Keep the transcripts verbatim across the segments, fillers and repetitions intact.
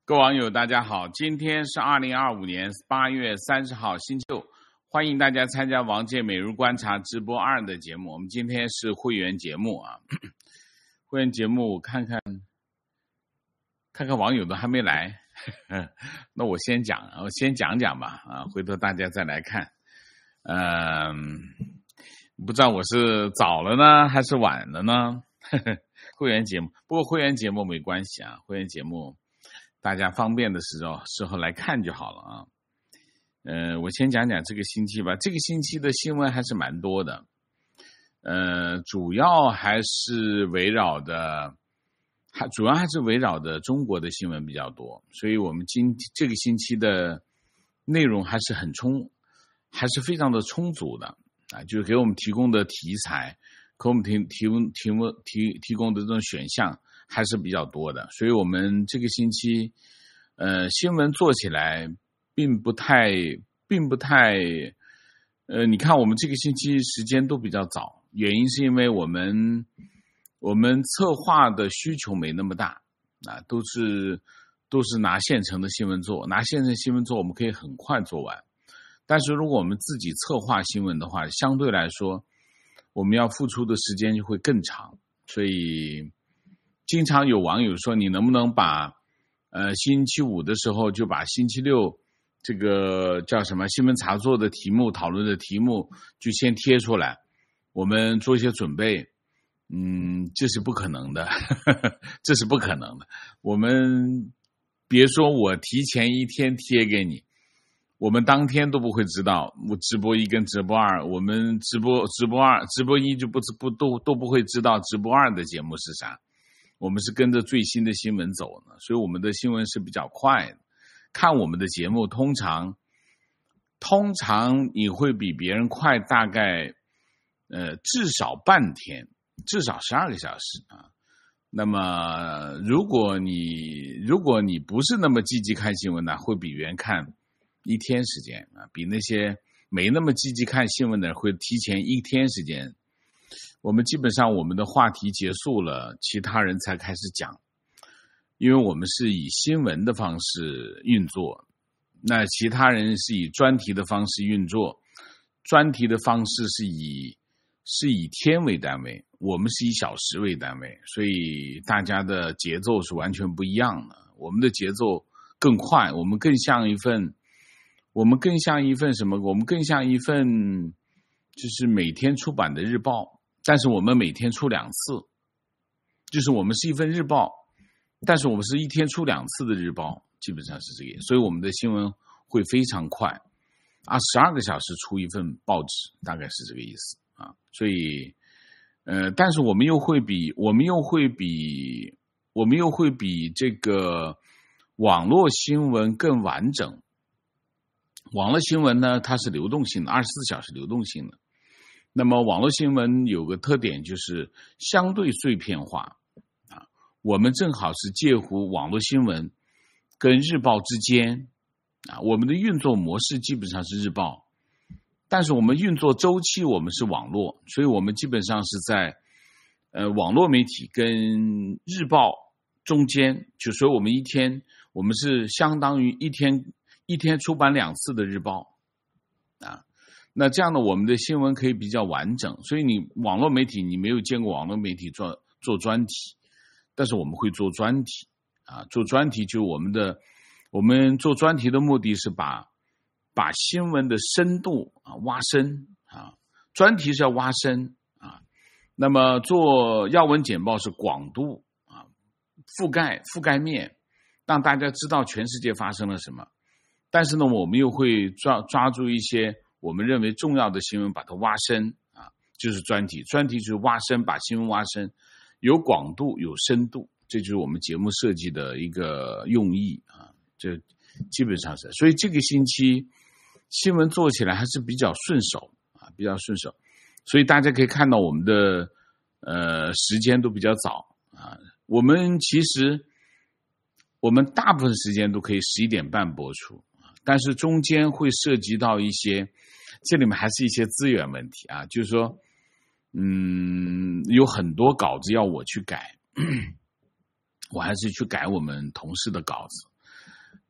各位网友大家好，今天是二零二五年八月三十号星期六，欢迎大家参加王健每日观察直播二的节目。我们今天是会员节目啊，会员节目我看看看看网友都还没来，那我先讲，我先讲讲吧啊，回头大家再来看。嗯，不知道我是早了呢还是晚了呢？会员节目，不过会员节目没关系啊，会员节目大家方便的时候时候来看就好了啊。呃，我先讲讲这个星期吧。这个星期的新闻还是蛮多的，呃，主要还是围绕的，还主要还是围绕的中国的新闻比较多，所以我们今这个星期的内容还是很充，还是非常的充足的啊，就是给我们提供的题材，给我们提提供提供提提供的这种选项还是比较多的，所以我们这个星期，呃，新闻做起来并不太，并不太，呃，你看我们这个星期时间都比较早，原因是因为我们我们策划的需求没那么大啊，都是都是拿现成的新闻做，拿现成新闻做，我们可以很快做完。但是如果我们自己策划新闻的话，相对来说，我们要付出的时间就会更长，所以经常有网友说，你能不能把呃星期五的时候就把星期六这个叫什么新闻茶座的题目讨论的题目就先贴出来，我们做一些准备。嗯，这是不可能的，呵呵，这是不可能的。我们别说我提前一天贴给你，我们当天都不会知道。我直播一跟直播二，我们直播直播二直播一就不不都都不会知道直播二的节目是啥。我们是跟着最新的新闻走的，所以我们的新闻是比较快的。看我们的节目，通常通常你会比别人快大概呃至少半天，至少十二个小时啊。那么如果你如果你不是那么积极看新闻呢，会比别人看一天时间啊，比那些没那么积极看新闻的人会提前一天时间。我们基本上我们的话题结束了，其他人才开始讲，因为我们是以新闻的方式运作，那其他人是以专题的方式运作，专题的方式是以是以天为单位，我们是以小时为单位，所以大家的节奏是完全不一样的。我们的节奏更快，我们更像一份我们更像一份什么？我们更像一份就是每天出版的日报，但是我们每天出两次，就是我们是一份日报，但是我们是一天出两次的日报，基本上是这个，所以我们的新闻会非常快啊，十二个小时出一份报纸，大概是这个意思啊。所以，呃，但是我们又会比我们又会比我们又会比这个网络新闻更完整。网络新闻呢，它是流动性的，二十四小时流动性的。那么网络新闻有个特点就是相对碎片化啊，我们正好是介乎网络新闻跟日报之间啊，我们的运作模式基本上是日报，但是我们运作周期我们是网络，所以我们基本上是在呃网络媒体跟日报中间，就所以我们一天我们是相当于一天一天出版两次的日报啊。那这样的我们的新闻可以比较完整，所以你网络媒体你没有见过网络媒体做做专题，但是我们会做专题啊，做专题就是我们的我们做专题的目的是把把新闻的深度啊挖深啊，专题是要挖深啊，那么做要闻简报是广度啊，覆盖覆盖面，让大家知道全世界发生了什么。但是呢，我们又会抓抓住一些我们认为重要的新闻，把它挖深啊，就是专题。专题就是挖深，把新闻挖深，有广度，有深度，这就是我们节目设计的一个用意啊。这基本上是，所以这个星期新闻做起来还是比较顺手啊，比较顺手。所以大家可以看到我们的呃时间都比较早啊。我们其实我们大部分时间都可以十一点半播出。但是中间会涉及到一些，这里面还是一些资源问题啊，就是说，嗯，有很多稿子要我去改，我还是去改我们同事的稿子。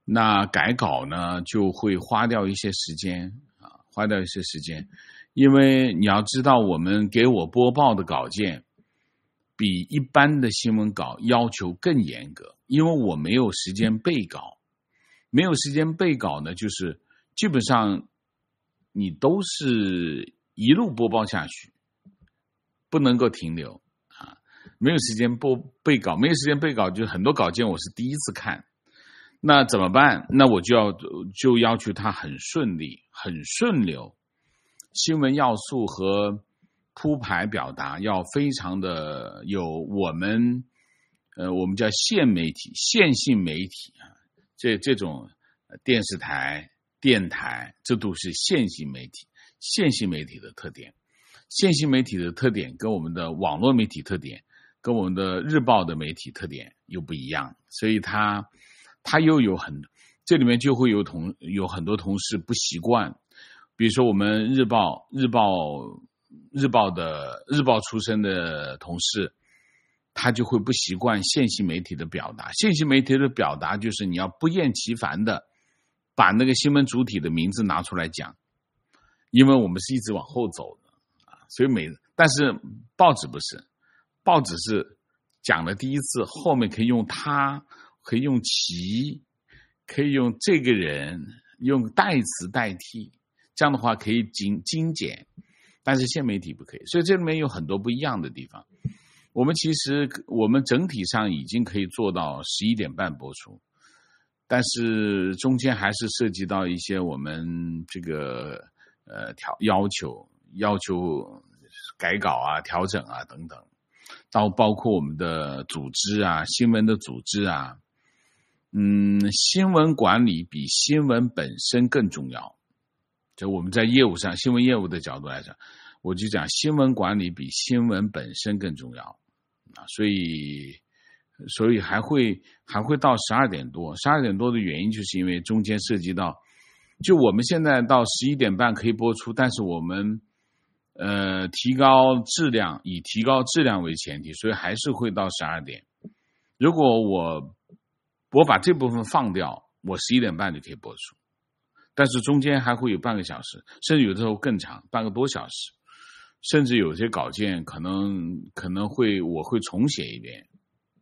那改稿呢就会花掉一些时间啊，花掉一些时间，因为你要知道，我们给我播报的稿件比一般的新闻稿要求更严格，因为我没有时间背稿，没有时间背稿呢，就是基本上你都是一路播报下去，不能够停留啊，没有时间播背稿，没有时间背稿，就很多稿件我是第一次看，那怎么办？那我就要就要求它很顺利，很顺流，新闻要素和铺排表达要非常的有我们呃我们叫线媒体、线性媒体啊，这这种电视台、电台，这都是线性媒体。线性媒体的特点，线性媒体的特点跟我们的网络媒体特点，跟我们的日报的媒体特点又不一样，所以它它又有很这里面就会有同有很多同事不习惯，比如说我们日报日报日报的日报出身的同事，他就会不习惯线性媒体的表达。线性媒体的表达就是你要不厌其烦的把那个新闻主体的名字拿出来讲，因为我们是一直往后走的啊，所以每但是报纸不是，报纸是讲了第一次，后面可以用他，可以用其，可以用这个人，用代词代替，这样的话可以精精简，但是线媒体不可以，所以这里面有很多不一样的地方。我们其实我们整体上已经可以做到十一点半播出，但是中间还是涉及到一些我们这个呃调要求要求改稿啊、调整啊等等，到包括我们的组织啊、新闻的组织啊，嗯，新闻管理比新闻本身更重要。就我们在业务上，新闻业务的角度来讲，我就讲新闻管理比新闻本身更重要啊，所以所以还会还会到十二点多，十二点多的原因就是因为中间涉及到，就我们现在到十一点半可以播出，但是我们呃提高质量，以提高质量为前提，所以还是会到十二点。如果我我把这部分放掉，我十一点半就可以播出，但是中间还会有半个小时，甚至有的时候更长，半个多小时，甚至有些稿件可能可能会我会重写一遍。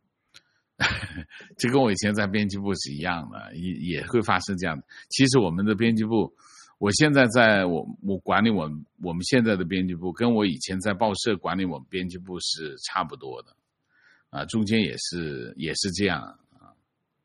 这跟我以前在编辑部是一样的，也也会发生这样的。其实我们的编辑部，我现在在我我管理我们我们现在的编辑部，跟我以前在报社管理我们编辑部是差不多的，啊，中间也是也是这样啊。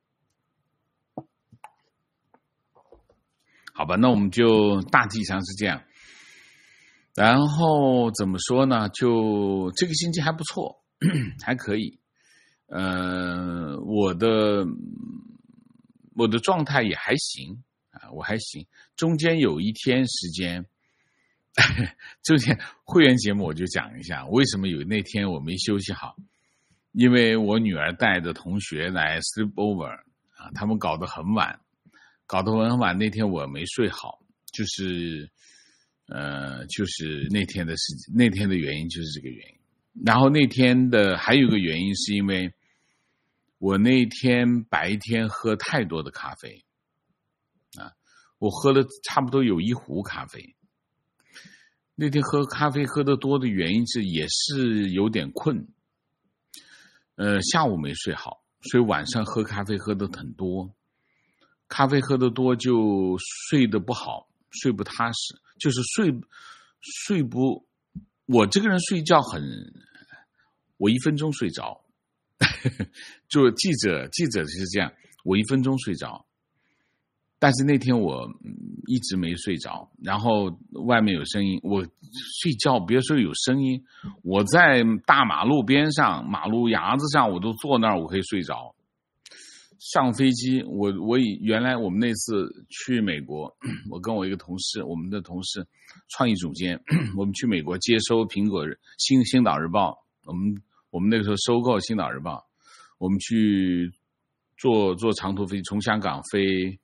好吧，那我们就大体上是这样。然后怎么说呢？就这个星期还不错，还可以。呃，我的我的状态也还行啊，我还行。中间有一天时间，中间会员节目我就讲一下，为什么有那天我没休息好，因为我女儿带着同学来 sleep over 啊，他们搞得很晚，搞得很晚。那天我没睡好，就是呃，就是那天的事，那天的原因就是这个原因。然后那天的还有一个原因是因为我那天白天喝太多的咖啡啊，我喝了差不多有一壶咖啡。那天喝咖啡喝得多的原因是也是有点困，呃，下午没睡好，所以晚上喝咖啡喝得很多，咖啡喝得多就睡得不好，睡不踏实，就是睡睡不，我这个人睡觉很，我一分钟睡着。就记者记者是这样，我一分钟睡着，但是那天我一直没睡着，然后外面有声音，我睡觉别说有声音，我在大马路边上马路牙子上我都坐那儿，我可以睡着。上飞机，我我以原来我们那次去美国，我跟我一个同事，我们的同事创意总监，我们去美国接收苹果新星岛日报，我们我们那个时候收购星岛日报，我们去坐坐长途飞机，从香港飞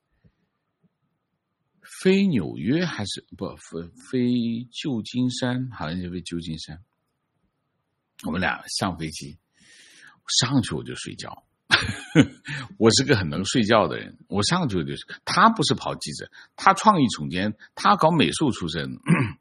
飞纽约还是不飞飞旧金山，好像就飞旧金山。我们俩上飞机，上去我就睡觉。 我是个很能睡觉的人，我上去就是他不是跑记者，他创意总监，他搞美术出身，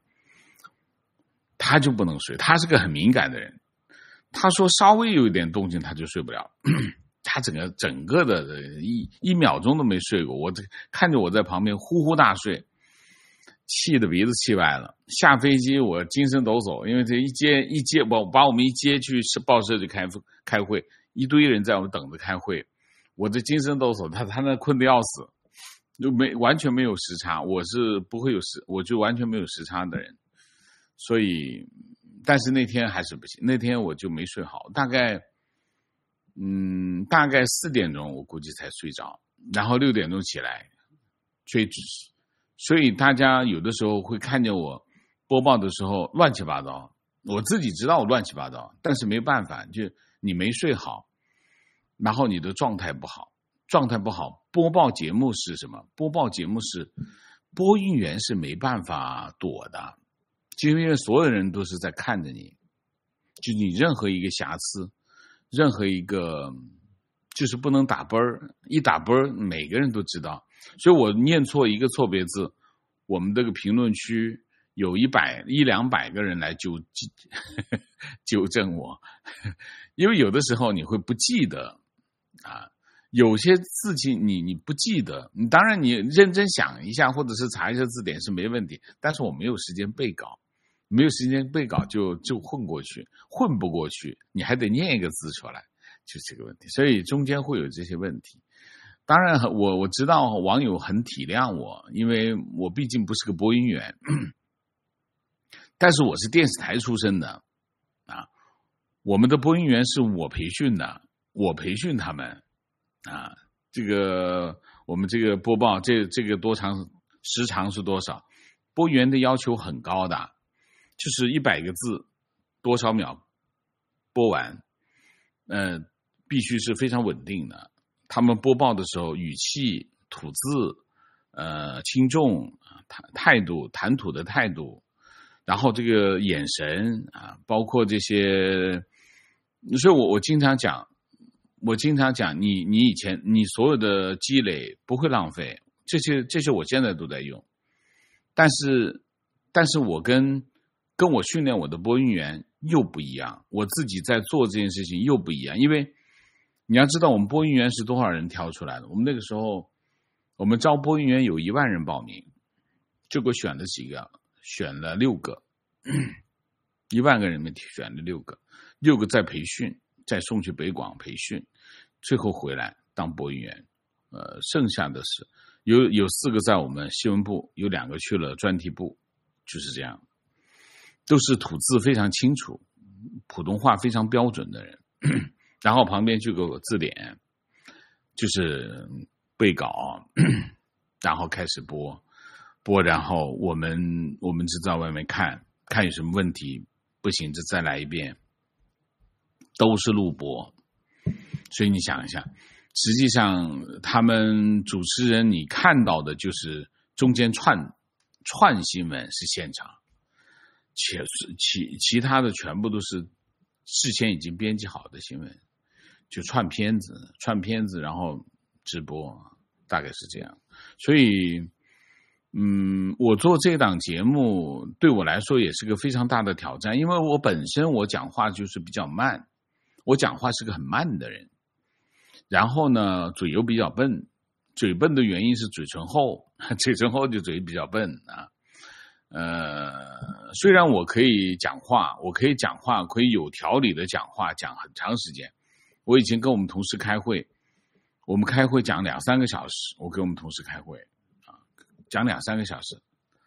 他就不能睡，他是个很敏感的人，他说稍微有一点动静他就睡不了，他整个整个的一一秒钟都没睡过，我看着我在旁边呼呼大睡，气得鼻子气歪了。下飞机我精神抖擞，因为这一接一接把把我们一接去报社就开开会，一堆人在我们等着开会，我这精神抖擞，他他那困得要死，就没完全没有时差，我是不会有时，我就完全没有时差的人，所以但是那天还是不行，那天我就没睡好，大概嗯大概四点钟我估计才睡着，然后六点钟起来追。所以大家有的时候会看见我播报的时候乱七八糟，我自己知道我乱七八糟，但是没办法，就你没睡好，然后你的状态不好，状态不好，播报节目是什么？播报节目是播音员是没办法躲的，就因为所有人都是在看着你，就你任何一个瑕疵，任何一个就是不能打啵儿，一打啵儿每个人都知道。所以我念错一个错别字，我们这个评论区有一百一两百个人来纠纠正我，因为有的时候你会不记得啊，有些字迹你你不记得，你当然你认真想一下或者是查一下字典是没问题，但是我没有时间背稿，没有时间背稿就就混过去，混不过去，你还得念一个字出来，就这个问题，所以中间会有这些问题。当然我我知道网友很体谅我，因为我毕竟不是个播音员，但是我是电视台出身的啊，我们的播音员是我培训的，我培训他们啊，这个我们这个播报这这个多长时长是多少，播音员的要求很高的，就是一百个字多少秒播完，呃必须是非常稳定的，他们播报的时候语气吐字呃轻重态度谈吐的态度，然后这个眼神啊，包括这些，所以我我经常讲我经常讲你你以前你所有的积累不会浪费，这些这些我现在都在用，但是但是我跟跟我训练我的播音员又不一样，我自己在做这件事情又不一样，因为你要知道我们播音员是多少人挑出来的，我们那个时候我们招播音员有一万人报名，结果选了几个，选了六个，一万个人里面选了六个，六个在培训，再送去北广培训，最后回来当播音员，呃，剩下的是有有四个在我们新闻部，有两个去了专题部，就是这样，都是吐字非常清楚，普通话非常标准的人，然后旁边就有个字典，就是背稿，然后开始播播，然后我们我们就在外面看看有什么问题，不行就再来一遍，都是录播。所以你想一下，实际上他们主持人你看到的就是中间串串新闻是现场，其其其他的全部都是事先已经编辑好的新闻，就串片子串片子然后直播，大概是这样。所以嗯，我做这档节目对我来说也是个非常大的挑战，因为我本身我讲话就是比较慢，我讲话是个很慢的人，然后呢嘴又比较笨，嘴笨的原因是嘴唇厚，嘴唇厚就嘴比较笨啊。呃，虽然我可以讲话，我可以讲话，可以有条理的讲话，讲很长时间。我以前跟我们同事开会，我们开会讲两三个小时，我跟我们同事开会啊，讲两三个小时，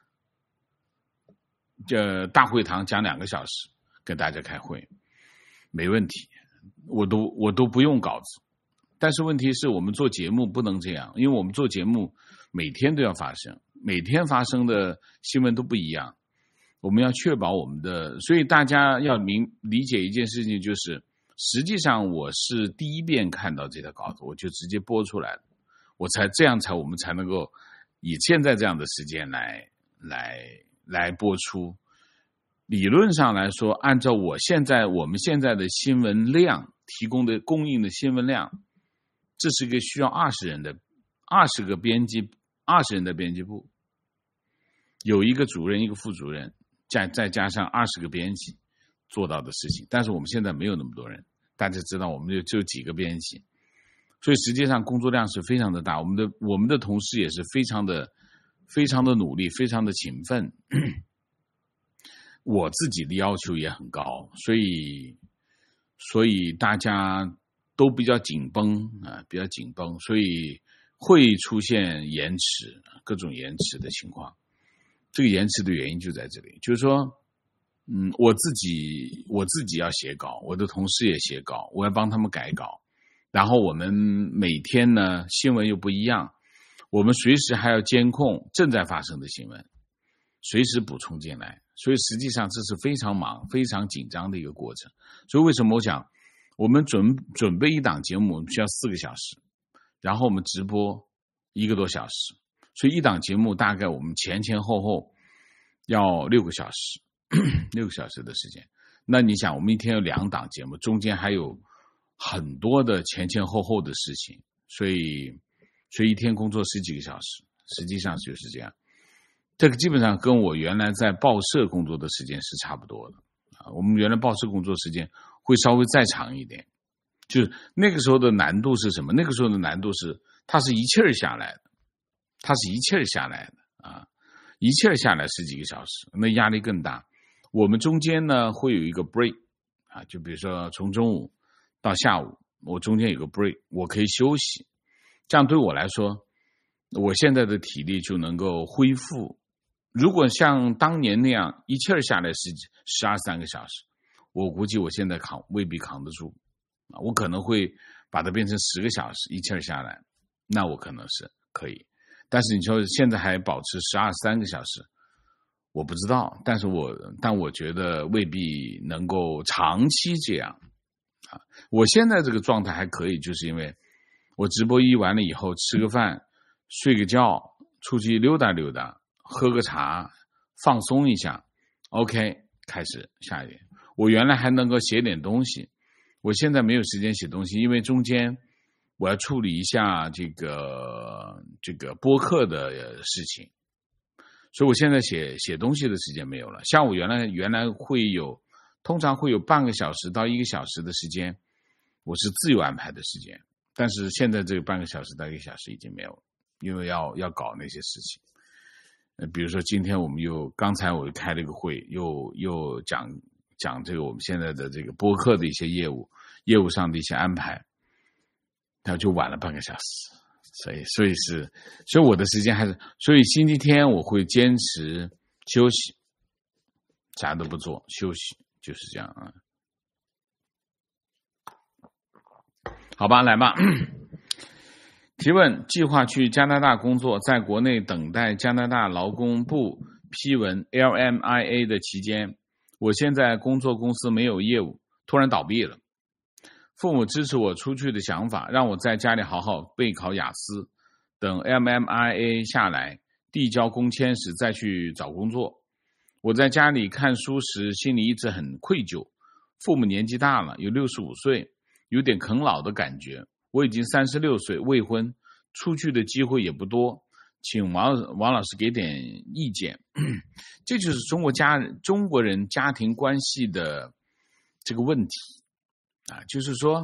这大会堂讲两个小时，跟大家开会，没问题，我都我都不用稿子。但是问题是我们做节目不能这样，因为我们做节目每天都要发生，每天发生的新闻都不一样，我们要确保我们的，所以大家要明理解一件事情，就是实际上我是第一遍看到这条稿子，我就直接播出来了，我才这样才我们才能够以现在这样的时间来来来播出。理论上来说，按照我现在我们现在的新闻量提供的供应的新闻量， 这是一个需要二十人的二十个编辑二十人的编辑部，有一个主任一个副主任，再再加上二十个编辑做到的事情。但是我们现在没有那么多人，大家知道我们就只有几个编辑，所以实际上工作量是非常的大。我们的我们的同事也是非常的非常的努力，非常的勤奋。我自己的要求也很高，所以所以大家都比较紧绷啊，比较紧绷，所以会出现延迟，各种延迟的情况。这个延迟的原因就在这里，就是说，嗯，我自己我自己要写稿，我的同事也写稿，我要帮他们改稿，然后我们每天呢新闻又不一样，我们随时还要监控正在发生的新闻，随时补充进来，所以实际上这是非常忙、非常紧张的一个过程。所以为什么我讲，我们准准备一档节目，我们需要四个小时，然后我们直播一个多小时，所以一档节目大概我们前前后后要六个小时，六个小时的时间。那你想，我们一天有两档节目，中间还有很多的前前后后的事情，所以所以一天工作十几个小时，实际上就是这样。这个基本上跟我原来在报社工作的时间是差不多的啊。我们原来报社工作时间会稍微再长一点，就是那个时候的难度是什么？那个时候的难度是，它是一气儿下来的，它是一气儿下来的啊，一气儿下来十几个小时，那压力更大。我们中间呢会有一个 break 啊，就比如说从中午到下午，我中间有个 break， 我可以休息，这样对我来说，我现在的体力就能够恢复。如果像当年那样一气儿下来十十二三个小时，我估计我现在扛未必扛得住啊，我可能会把它变成十个小时一气儿下来，那我可能是可以。但是你说现在还保持十二三个小时，我不知道，但是我但我觉得未必能够长期这样啊。我现在这个状态还可以，就是因为我直播一完了以后吃个饭，睡个觉，出去溜达溜达，喝个茶，放松一下 OK 开始下一点。我原来还能够写点东西，我现在没有时间写东西，因为中间我要处理一下这个这个播客的事情，所以我现在写写东西的时间没有了。像我原来原来会有通常会有半个小时到一个小时的时间，我是自由安排的时间，但是现在这个半个小时到一个小时已经没有了，因为要要搞那些事情。呃，比如说今天我们又刚才我又开了一个会，又又讲讲这个我们现在的这个播客的一些业务业务上的一些安排，然后就晚了半个小时，所以所以是所以我的时间还是，所以星期天我会坚持休息，啥都不做，休息，就是这样啊。好吧，来吧。提问：计划去加拿大工作，在国内等待加拿大劳工部批文 L M I A 的期间，我现在工作公司没有业务，突然倒闭了。父母支持我出去的想法，让我在家里好好备考雅思，等 M M I A 下来递交工签时再去找工作。我在家里看书时心里一直很愧疚，父母年纪大了，有六十五岁，有点啃老的感觉。我已经三十六岁，未婚，出去的机会也不多，请王王老师给点意见。这就是中国家中国人家庭关系的这个问题啊，就是说，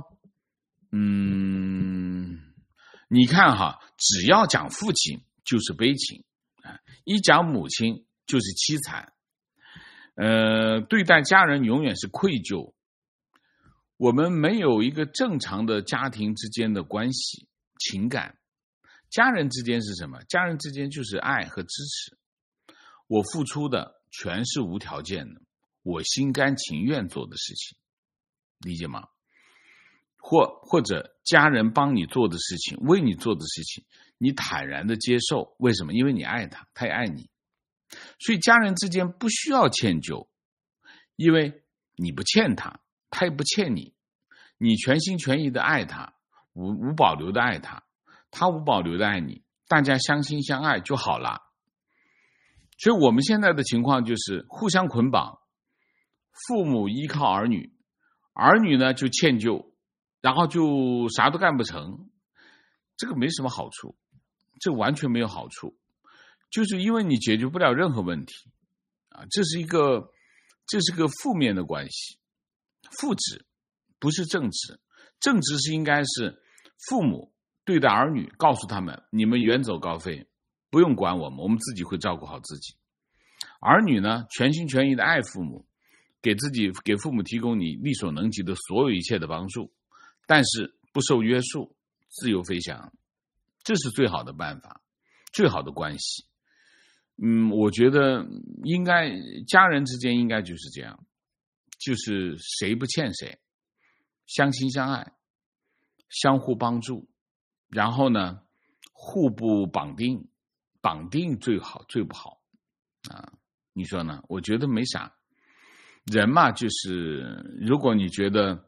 嗯，你看哈，只要讲父亲就是悲情啊，一讲母亲就是凄惨，呃，对待家人永远是愧疚。我们没有一个正常的家庭之间的关系情感，家人之间是什么？家人之间就是爱和支持，我付出的全是无条件的，我心甘情愿做的事情，理解吗？或或者家人帮你做的事情，为你做的事情，你坦然的接受，为什么？因为你爱他，他也爱你，所以家人之间不需要歉疚，因为你不欠他，他也不欠你，你全心全意的爱他，无无保留的爱他，他无保留的爱你，大家相亲相爱就好了。所以我们现在的情况就是互相捆绑，父母依靠儿女，儿女呢就歉疚，然后就啥都干不成， 这个没什么好处，这完全没有好处，就是因为你解决不了任何问题啊，这是一个这是个负面的关系，负值不是正值，正值是应该是父母对待儿女，告诉他们你们远走高飞，不用管我们，我们自己会照顾好自己。儿女呢，全心全意的爱父母，给自己给父母提供你力所能及的所有一切的帮助，但是不受约束，自由飞翔，这是最好的办法，最好的关系。嗯，我觉得应该家人之间应该就是这样，就是谁不欠谁，相亲相爱，相互帮助，然后呢，互不绑定，绑定最好最不好啊，你说呢？我觉得没啥。人嘛，就是如果你觉得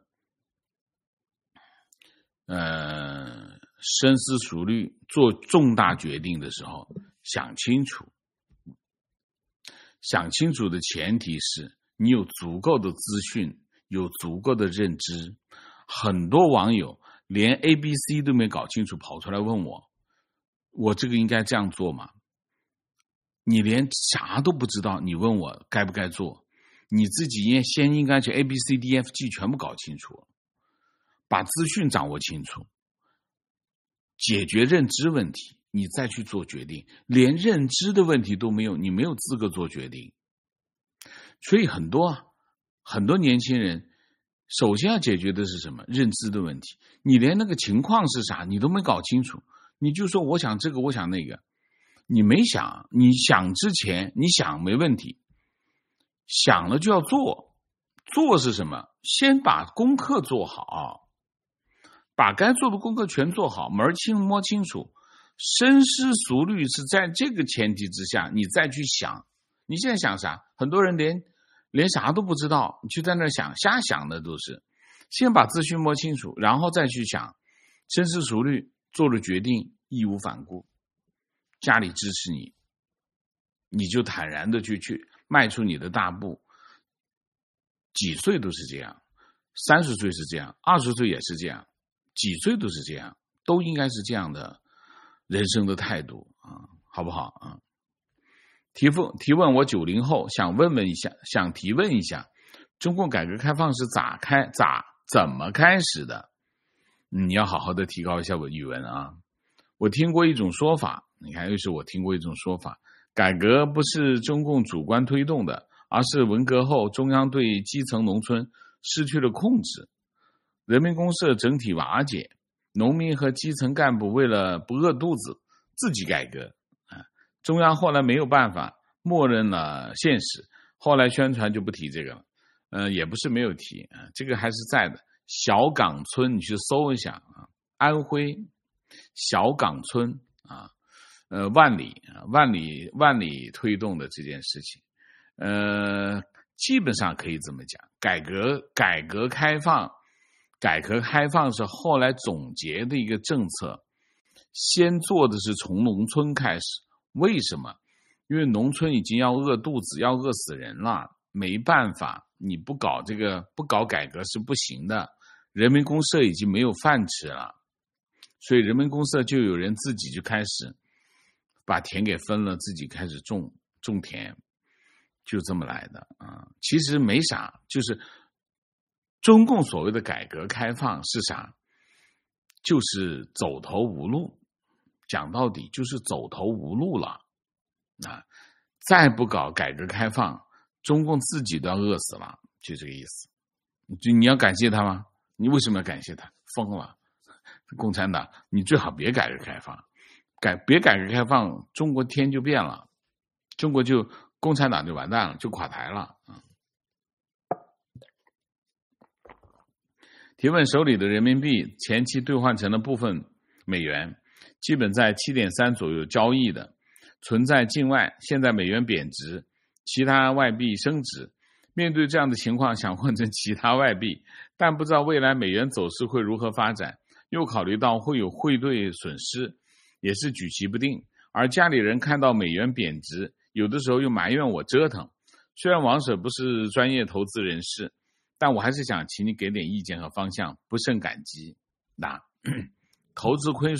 呃深思熟虑做重大决定的时候，想清楚，想清楚的前提是你有足够的资讯，有足够的认知。很多网友连 A B C 都没搞清楚，跑出来问我，我这个应该这样做吗？你连啥都不知道，你问我该不该做？你自己先应该去 A B C D F G 全部搞清楚，把资讯掌握清楚，解决认知问题，你再去做决定。连认知的问题都没有，你没有资格做决定。所以很多很多年轻人首先要解决的是什么？认知的问题。你连那个情况是啥你都没搞清楚，你就说我想这个我想那个，你没想，你想之前你想没问题，想了就要做。做是什么？先把功课做好，把该做的功课全做好，门清摸清楚，深思熟虑是在这个前提之下你再去想。你现在想啥？很多人连连啥都不知道，你就在那想，瞎想的都是。先把资讯摸清楚，然后再去想，深思熟虑，做了决定，义无反顾，家里支持你，你就坦然的去去迈出你的大步。几岁都是这样，三十岁是这样，二十岁也是这样，几岁都是这样，都应该是这样的人生的态度啊，好不好啊？提问提问，我九零后，想问问一下，想提问一下，中共改革开放是咋开咋怎么开始的？嗯，你要好好的提高一下我语文啊。我听过一种说法，你看又是我听过一种说法，改革不是中共主观推动的，而是文革后中央对基层农村失去了控制，人民公社整体瓦解，农民和基层干部为了不饿肚子自己改革，中央后来没有办法，默认了现实，后来宣传就不提这个了。呃，也不是没有提啊，这个还是在的。小岗村你去搜一下啊，安徽小岗村啊，呃，万里万里万里推动的这件事情，呃，基本上可以这么讲，改革改革开放，改革开放是后来总结的一个政策，先做的是从农村开始。为什么？因为农村已经要饿肚子，要饿死人了，没办法，你不搞这个，不搞改革是不行的。人民公社已经没有饭吃了，所以人民公社就有人自己就开始把田给分了，自己开始种种田，就这么来的啊。其实没啥，就是中共所谓的改革开放是啥？就是走投无路。讲到底就是走投无路了啊！再不搞改革开放，中共自己都要饿死了，就这个意思。就你要感谢他吗？你为什么要感谢他？疯了！共产党，你最好别改革开放，改别改革开放，中国天就变了，中国就共产党就完蛋了，就垮台了啊！提问：手里的人民币前期兑换成了部分美元，基本在 七点三 左右交易的，存在境外，现在美元贬值，其他外币升值。面对这样的情况，想换成其他外币，但不知道未来美元走势会如何发展，又考虑到会有汇兑损失，也是举棋不定。而家里人看到美元贬值，有的时候又埋怨我折腾。虽然王舍不是专业投资人士，但我还是想请你给点意见和方向，不胜感激。那投资亏损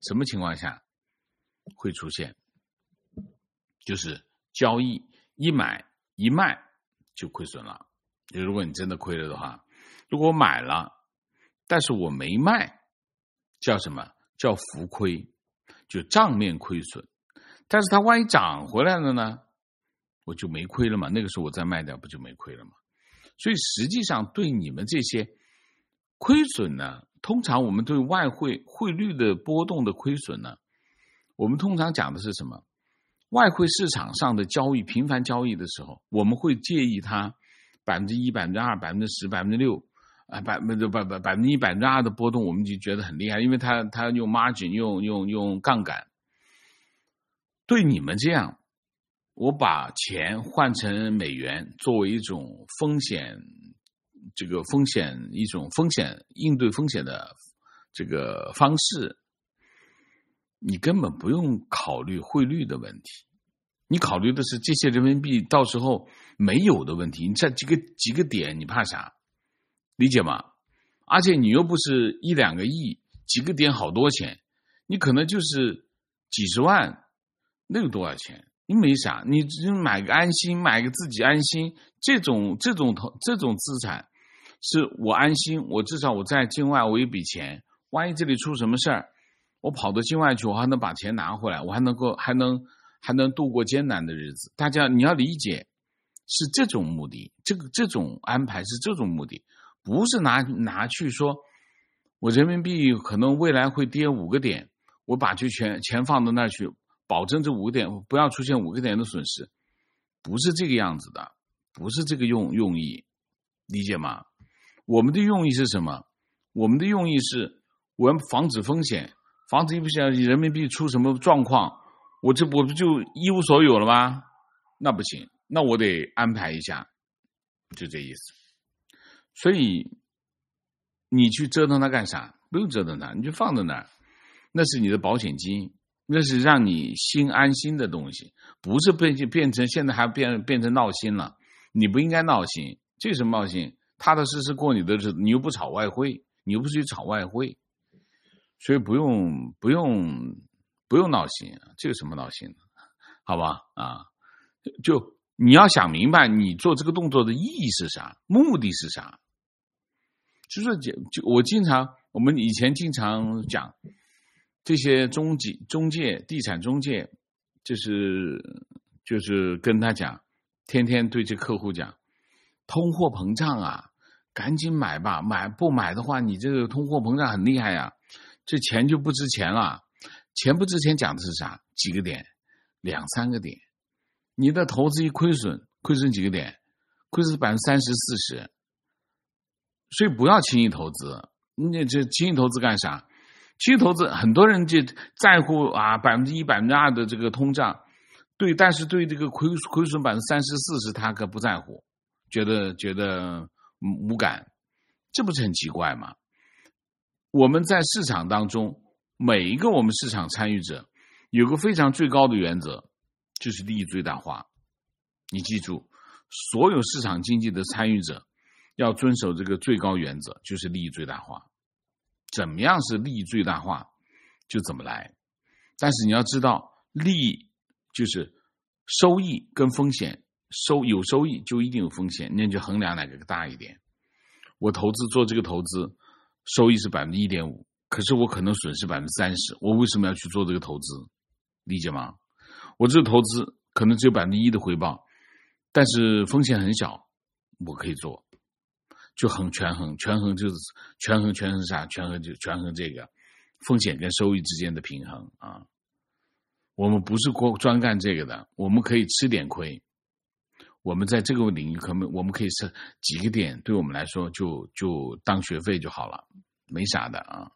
什么情况下会出现？就是交易一买一卖就亏损了。如果你真的亏了的话，如果我买了，但是我没卖，叫什么？叫浮亏，就账面亏损。但是它万一涨回来了呢，我就没亏了嘛，那个时候我再卖掉不就没亏了嘛。所以实际上对你们这些亏损呢，通常我们对外汇汇率的波动的亏损呢，我们通常讲的是什么？外汇市场上的交易，频繁交易的时候，我们会介意它百分之一、百分之二、百分之十、百分之六啊，百分之百百百分之一、百分之二的波动，我们就觉得很厉害，因为它它用 margin 用用用杠杆。对你们这样，我把钱换成美元，作为一种风险，这个风险一种风险应对风险的这个方式，你根本不用考虑汇率的问题，你考虑的是这些人民币到时候没有的问题。你这几个几个点，你怕啥？理解吗？而且你又不是一两个亿，几个点好多钱，你可能就是几十万。那有多少钱？你没啥，你只买个安心，买个自己安心，这种这种这种资产是我安心，我至少我在境外我有一笔钱，万一这里出什么事儿，我跑到境外去，我还能把钱拿回来，我还能够还能还能度过艰难的日子。大家你要理解，是这种目的，这个这种安排是这种目的，不是拿拿去说我人民币可能未来会跌五个点，我把这钱钱放到那儿去。保证这五个点不要出现五个点的损失，不是这个样子的，不是这个用用意，理解吗？我们的用意是什么？我们的用意是我要防止风险，防止一不小心人民币出什么状况，我这我不就一无所有了吗？那不行，那我得安排一下，就这意思。所以你去折腾它干啥？不用折腾它，你就放在那儿，那是你的保险金。那是让你心安心的东西，不是变变成现在还变变成闹心了。你不应该闹心，这什么闹心？踏踏实实过你的日子，你又不炒外汇，你又不去炒外汇，所以不用不用不用闹心，这个什么闹心呢？好吧啊，就你要想明白，你做这个动作的意义是啥，目的是啥。就是就我经常，我们以前经常讲。这些中介、中介、地产中介，就是就是跟他讲，天天对这客户讲，通货膨胀啊，赶紧买吧，买不买的话，你这个通货膨胀很厉害呀、啊，这钱就不值钱了。钱不值钱讲的是啥？几个点，两三个点。你的投资一亏损，亏损几个点？亏损百分之三十、四十。所以不要轻易投资，你这轻易投资干啥？其实投资很多人就在乎啊百分之一、百分之二的这个通胀，对，但是对这个亏亏损百分之三十、四十，他可不在乎，觉得觉得无感，这不是很奇怪吗？我们在市场当中，每一个我们市场参与者有个非常最高的原则，就是利益最大化。你记住，所有市场经济的参与者要遵守这个最高原则，就是利益最大化。怎么样是利益最大化，就怎么来。但是你要知道，利益就是收益跟风险，收有收益就一定有风险，那就衡量哪个大一点。我投资做这个投资，收益是百分之一点五，可是我可能损失百分之三十，我为什么要去做这个投资？理解吗？我这个投资可能只有百分之一的回报，但是风险很小，我可以做。就很权衡，权衡就是权衡，权衡啥？权衡就权衡这个风险跟收益之间的平衡啊。我们不是光专干这个的，我们可以吃点亏。我们在这个领域可能我们可以是几个点，对我们来说就就当学费就好了，没啥的啊。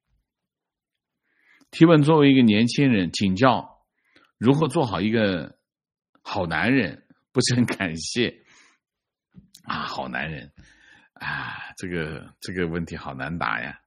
提问：作为一个年轻人，请教如何做好一个好男人？不是很感谢啊，好男人。啊，这个这个问题好难答呀！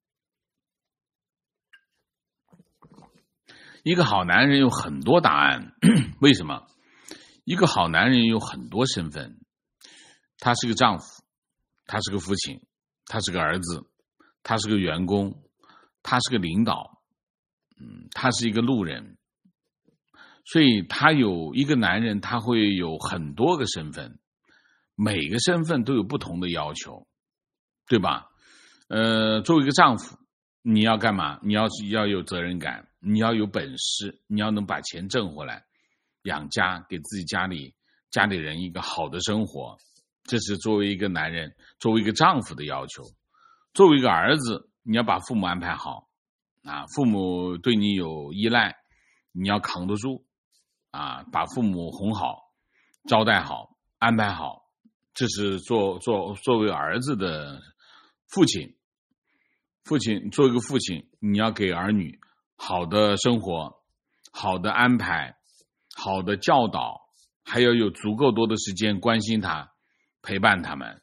一个好男人有很多答案，为什么？一个好男人有很多身份，他是个丈夫，他是个父亲，他是个儿子，他是个员工，他是个领导， 嗯，他是一个路人，所以他有一个男人，他会有很多个身份，每个身份都有不同的要求，对吧？呃，作为一个丈夫，你要干嘛？你要要有责任感，你要有本事，你要能把钱挣回来，养家，给自己家里家里人一个好的生活，这是作为一个男人，作为一个丈夫的要求。作为一个儿子，你要把父母安排好啊，父母对你有依赖，你要扛得住啊，把父母哄好，招待好，安排好，这是做做作为儿子的父亲。父亲作为一个父亲，你要给儿女好的生活，好的安排，好的教导，还要有足够多的时间关心他，陪伴他们。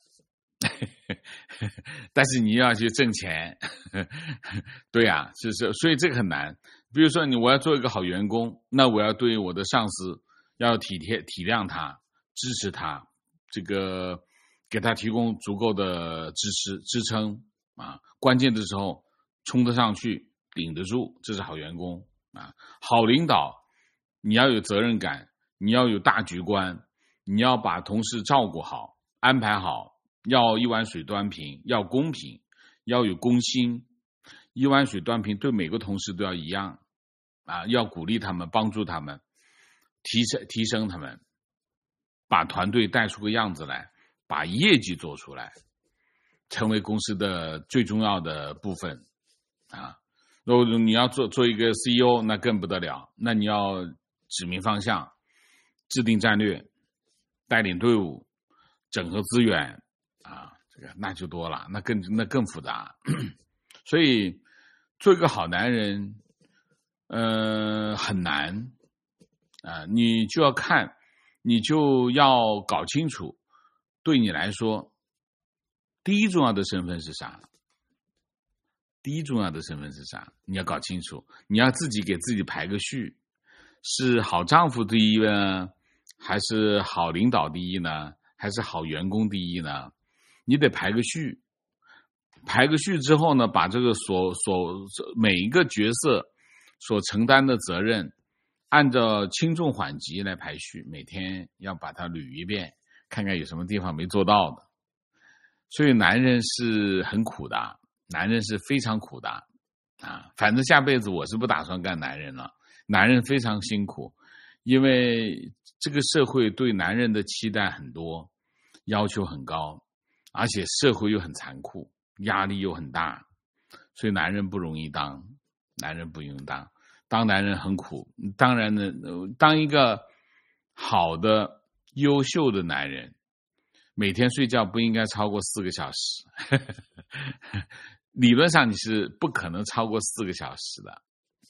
但是你要去挣钱，对啊，就是所以这个很难。比如说你我要做一个好员工，那我要对我的上司要体贴体谅他，支持他，这个给他提供足够的支持支撑啊，关键的时候冲得上去，顶得住，这是好员工啊。好领导，你要有责任感，你要有大局观，你要把同事照顾好，安排好。要一碗水端平，要公平，要有公心，一碗水端平对每个同事都要一样啊！要鼓励他们，帮助他们，提升提升他们，把团队带出个样子来，把业绩做出来，成为公司的最重要的部分啊！如果你要做做一个 C E O， 那更不得了，那你要指明方向，制定战略，带领队伍，整合资源。啊，这个那就多了，那更那更复杂。所以做一个好男人，呃，很难啊、呃。你就要看，你就要搞清楚，对你来说，第一重要的身份是啥？第一重要的身份是啥？你要搞清楚，你要自己给自己排个序，是好丈夫第一呢，还是好领导第一呢？还是好员工第一呢？你得排个序，排个序之后呢，把这个所所每一个角色所承担的责任，按照轻重缓急来排序，每天要把它捋一遍，看看有什么地方没做到的。所以男人是很苦的，男人是非常苦的啊！反正下辈子我是不打算干男人了，男人非常辛苦，因为这个社会对男人的期待很多，要求很高。而且社会又很残酷，压力又很大，所以男人不容易当，男人不容易当，当男人很苦。当然呢，当一个好的、优秀的男人，每天睡觉不应该超过四个小时。理论上你是不可能超过四个小时的。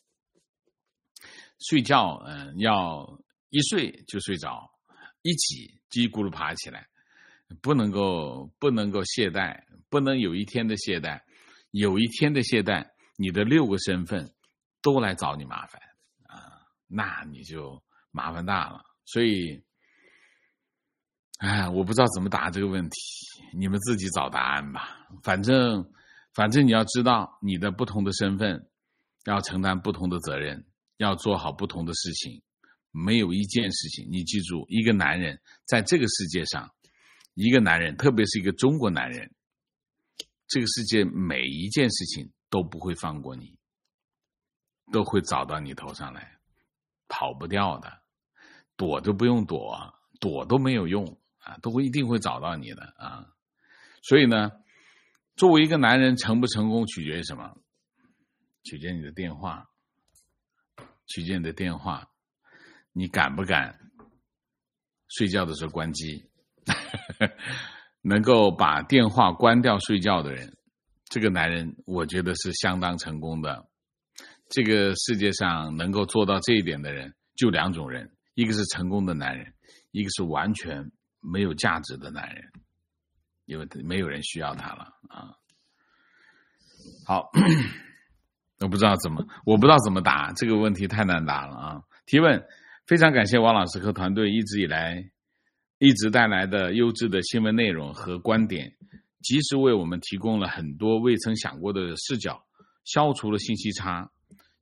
睡觉，嗯，要一睡就睡着，一起叽咕噜爬起来。不能够不能够懈怠，不能有一天的懈怠，有一天的懈怠，你的六个身份都来找你麻烦啊，那你就麻烦大了。所以，哎，我不知道怎么答这个问题，你们自己找答案吧。反正，反正你要知道你的不同的身份，要承担不同的责任，要做好不同的事情。没有一件事情，你记住，一个男人在这个世界上。一个男人，特别是一个中国男人，这个世界每一件事情都不会放过你，都会找到你头上来，跑不掉的，躲都不用躲，躲都没有用啊，都会一定会找到你的啊。所以呢，作为一个男人成不成功取决于什么？取决于你的电话，取决于你的电话，你敢不敢睡觉的时候关机？能够把电话关掉睡觉的人，这个男人我觉得是相当成功的。这个世界上能够做到这一点的人就两种人，一个是成功的男人，一个是完全没有价值的男人，因为没有人需要他了啊。好，我不知道怎么我不知道怎么答这个问题，太难答了啊。提问，非常感谢王老师和团队一直以来一直带来的优质的新闻内容和观点，及时为我们提供了很多未曾想过的视角，消除了信息差，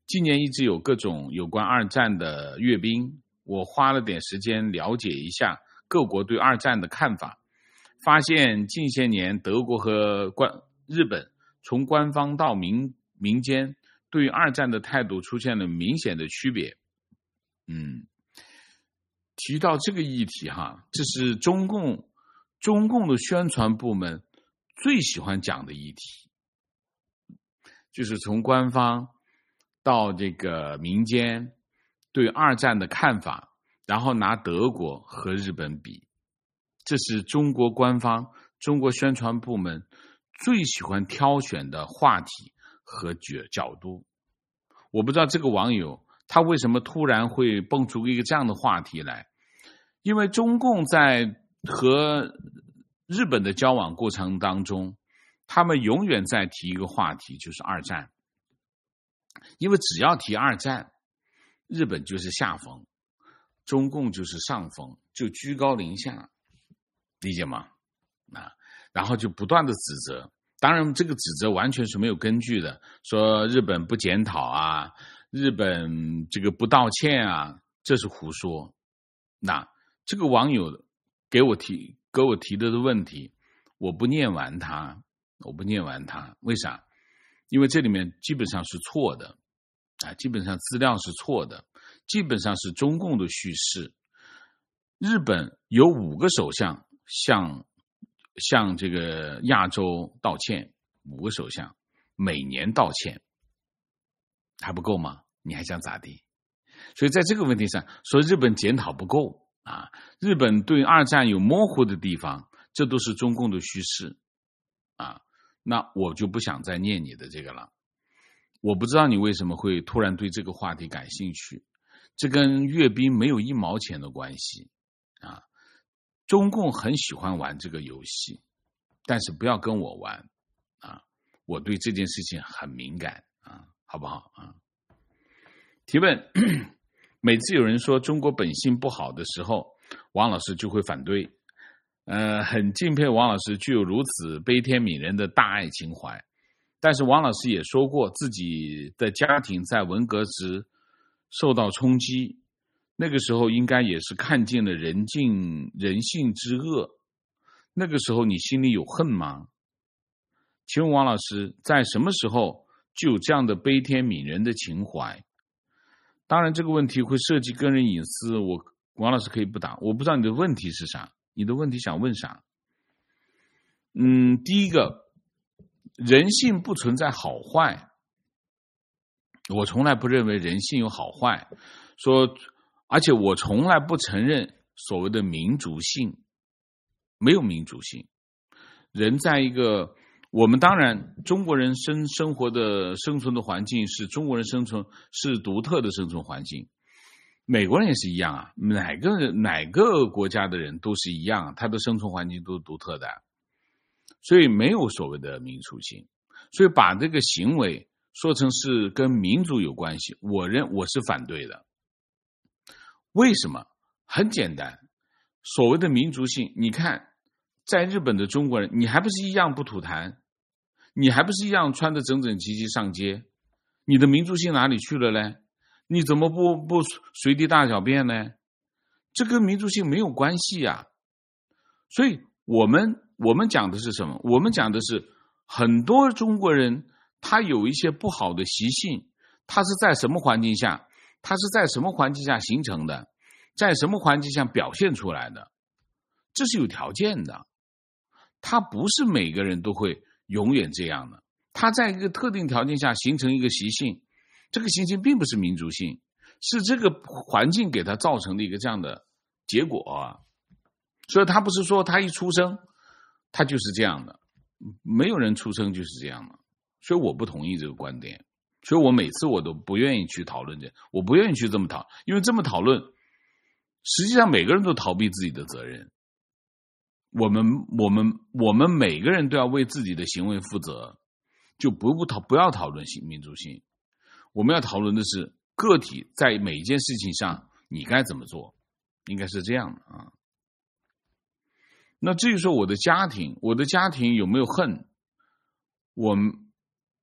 今年一直有各种有关二战的阅兵，我花了点时间了解一下各国对二战的看法，发现近些年德国和官日本从官方到民民间对于二战的态度出现了明显的区别。嗯，提到这个议题哈，这是中共中共的宣传部门最喜欢讲的议题，就是从官方到这个民间对二战的看法，然后拿德国和日本比，这是中国官方中国宣传部门最喜欢挑选的话题和角度。我不知道这个网友他为什么突然会蹦出一个这样的话题来，因为中共在和日本的交往过程当中，他们永远在提一个话题，就是二战。因为只要提二战，日本就是下风，中共就是上风，就居高临下，理解吗？啊，然后就不断的指责，当然这个指责完全是没有根据的，说日本不检讨啊，日本这个不道歉啊，这是胡说。那这个网友给我提给我提的问题，我不念完他，我不念完他，为啥？因为这里面基本上是错的啊，基本上资料是错的，基本上是中共的叙事。日本有五个首相向向这个亚洲道歉，五个首相每年道歉，还不够吗？你还想咋地？所以在这个问题上说日本检讨不够啊，日本对二战有模糊的地方，这都是中共的叙事啊。那我就不想再念你的这个了。我不知道你为什么会突然对这个话题感兴趣，这跟阅兵没有一毛钱的关系啊。中共很喜欢玩这个游戏，但是不要跟我玩啊，我对这件事情很敏感啊，好不好啊？提问：每次有人说中国本性不好的时候，王老师就会反对。呃，很敬佩王老师具有如此悲天悯人的大爱情怀，但是王老师也说过，自己的家庭在文革时受到冲击，那个时候应该也是看尽了人尽人性之恶，那个时候你心里有恨吗？请问王老师，在什么时候就有这样的悲天悯人的情怀？当然这个问题会涉及个人隐私，我王老师可以不答，我不知道你的问题是啥，你的问题想问啥？嗯，第一个，人性不存在好坏，我从来不认为人性有好坏，说，而且我从来不承认所谓的民族性，没有民族性。人在一个，我们当然中国人生生活的生存的环境是中国人生存是独特的生存环境，美国人也是一样啊，哪个哪个国家的人都是一样，他的生存环境都是独特的，所以没有所谓的民族性。所以把这个行为说成是跟民族有关系，我认我是反对的。为什么？很简单，所谓的民族性，你看在日本的中国人，你还不是一样不吐痰，你还不是一样穿得整整齐齐上街，你的民族性哪里去了呢？你怎么不不随地大小便呢？这跟民族性没有关系啊。所以我们我们讲的是什么？我们讲的是很多中国人他有一些不好的习性，他是在什么环境下，他是在什么环境下形成的，在什么环境下表现出来的，这是有条件的。他不是每个人都会永远这样的，他在一个特定条件下形成一个习性，这个习性并不是民族性，是这个环境给他造成的一个这样的结果啊。所以他不是说他一出生他就是这样的，没有人出生就是这样的，所以我不同意这个观点。所以我每次我都不愿意去讨论这，我不愿意去这么讨，因为这么讨论，实际上每个人都逃避自己的责任。我们我们我们每个人都要为自己的行为负责，就不不讨不要讨论民族性，我们要讨论的是个体在每一件事情上你该怎么做，应该是这样的啊。那至于说我的家庭，我的家庭有没有恨？我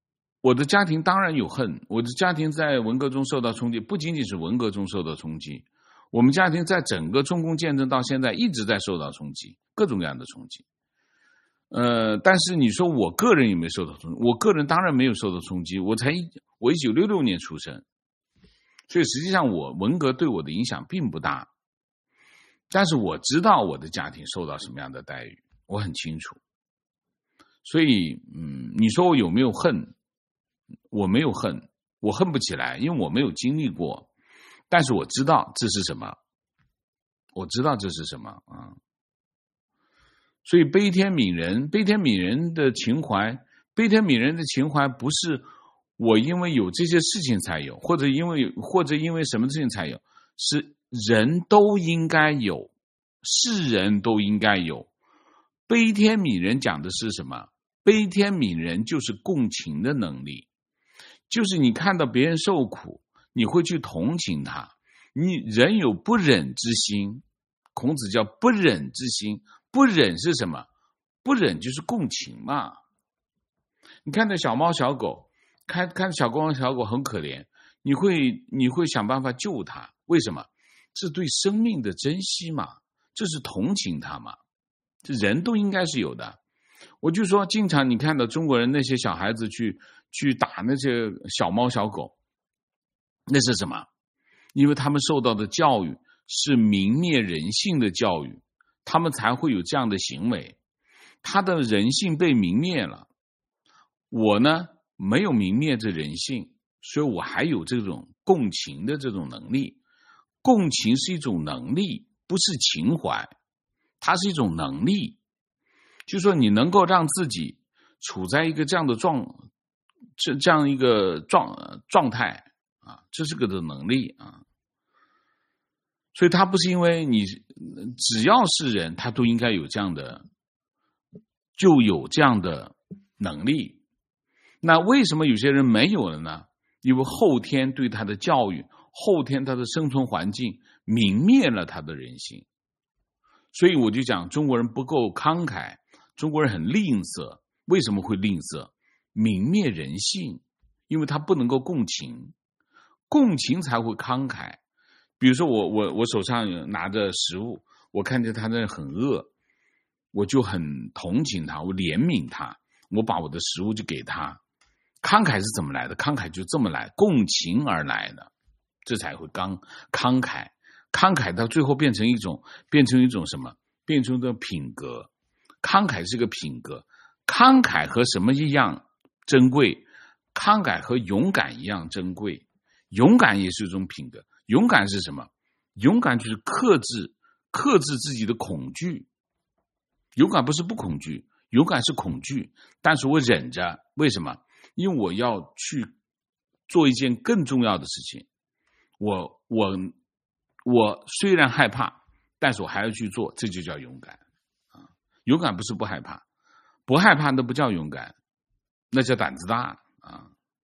我的家庭当然有恨，我的家庭在文革中受到冲击，不仅仅是文革中受到冲击，我们家庭在整个中共建政到现在一直在受到冲击，各种各样的冲击。呃，但是你说我个人有没有受到冲击？我个人当然没有受到冲击，我才我一九六六年出生，所以实际上我文革对我的影响并不大。但是我知道我的家庭受到什么样的待遇，我很清楚。所以，嗯，你说我有没有恨？我没有恨，我恨不起来，因为我没有经历过。但是我知道这是什么，我知道这是什么啊。所以悲天悯人，悲天悯人的情怀，悲天悯人的情怀不是我因为有这些事情才有，或者因为或者因为什么事情才有，是人都应该有，是人都应该有。悲天悯人讲的是什么？悲天悯人就是共情的能力，就是你看到别人受苦，你会去同情他。你人有不忍之心，孔子叫不忍之心。不忍是什么？不忍就是共情嘛。你看到小猫小狗，看看小猫小狗很可怜，你会你会想办法救它，为什么？这对生命的珍惜嘛，这是同情它嘛，这人都应该是有的。我就说经常你看到中国人那些小孩子去去打那些小猫小狗，那是什么？因为他们受到的教育是泯灭人性的教育，他们才会有这样的行为。他的人性被泯灭了，我呢没有泯灭这人性，所以我还有这种共情的这种能力。共情是一种能力，不是情怀，它是一种能力。就是说你能够让自己处在一个这样的状这这样一个状状态啊，这是个的能力啊。所以他不是因为你只要是人，他都应该有这样的就有这样的能力。那为什么有些人没有了呢？因为后天对他的教育，后天他的生存环境泯灭了他的人性。所以我就讲中国人不够慷慨，中国人很吝啬。为什么会吝啬？泯灭人性，因为他不能够共情，共情才会慷慨。比如说我我我手上拿着食物，我看见他那很饿，我就很同情他，我怜悯他，我把我的食物就给他。慷慨是怎么来的？慷慨就这么来，共情而来的，这才会刚慷慨。慷慨到最后变成一种变成一种什么？变成一种品格。慷慨是个品格。慷慨和什么一样珍贵？慷慨和勇敢一样珍贵。勇敢也是一种品格。勇敢是什么？勇敢就是克制克制自己的恐惧。勇敢不是不恐惧，勇敢是恐惧，但是我忍着。为什么？因为我要去做一件更重要的事情。我我我虽然害怕，但是我还要去做，这就叫勇敢啊！勇敢不是不害怕，不害怕那不叫勇敢，那叫胆子大啊！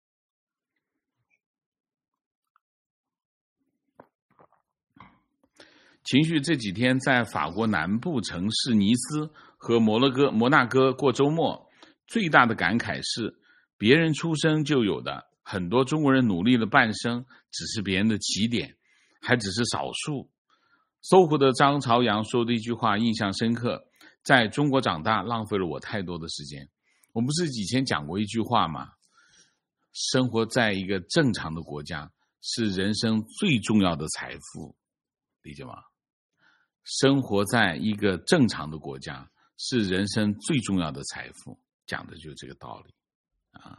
情绪这几天在法国南部城市尼斯和摩洛哥摩纳哥过周末，最大的感慨是，别人出生就有的，很多中国人努力了半生，只是别人的起点，还只是少数。搜狐的张朝阳说的一句话印象深刻，在中国长大浪费了我太多的时间。我不是以前讲过一句话吗？生活在一个正常的国家是人生最重要的财富，理解吗？生活在一个正常的国家是人生最重要的财富，讲的就是这个道理啊。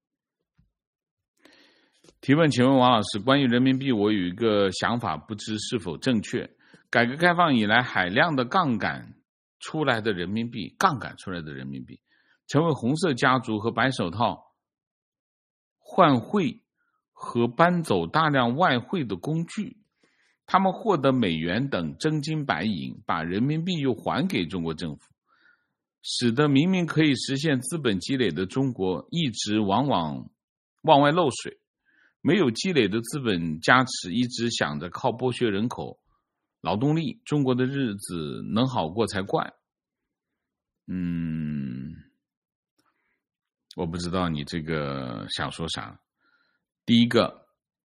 提问，请问王老师，关于人民币我有一个想法，不知是否正确。改革开放以来，海量的杠杆出来的人民币，杠杆出来的人民币成为红色家族和白手套换汇和搬走大量外汇的工具。他们获得美元等真金白银，把人民币又还给中国政府，使得明明可以实现资本积累的中国一直往往往外漏水。没有积累的资本加持，一直想着靠剥削人口劳动力，中国的日子能好过才怪。嗯， 我不知道你这个想说啥。第一个，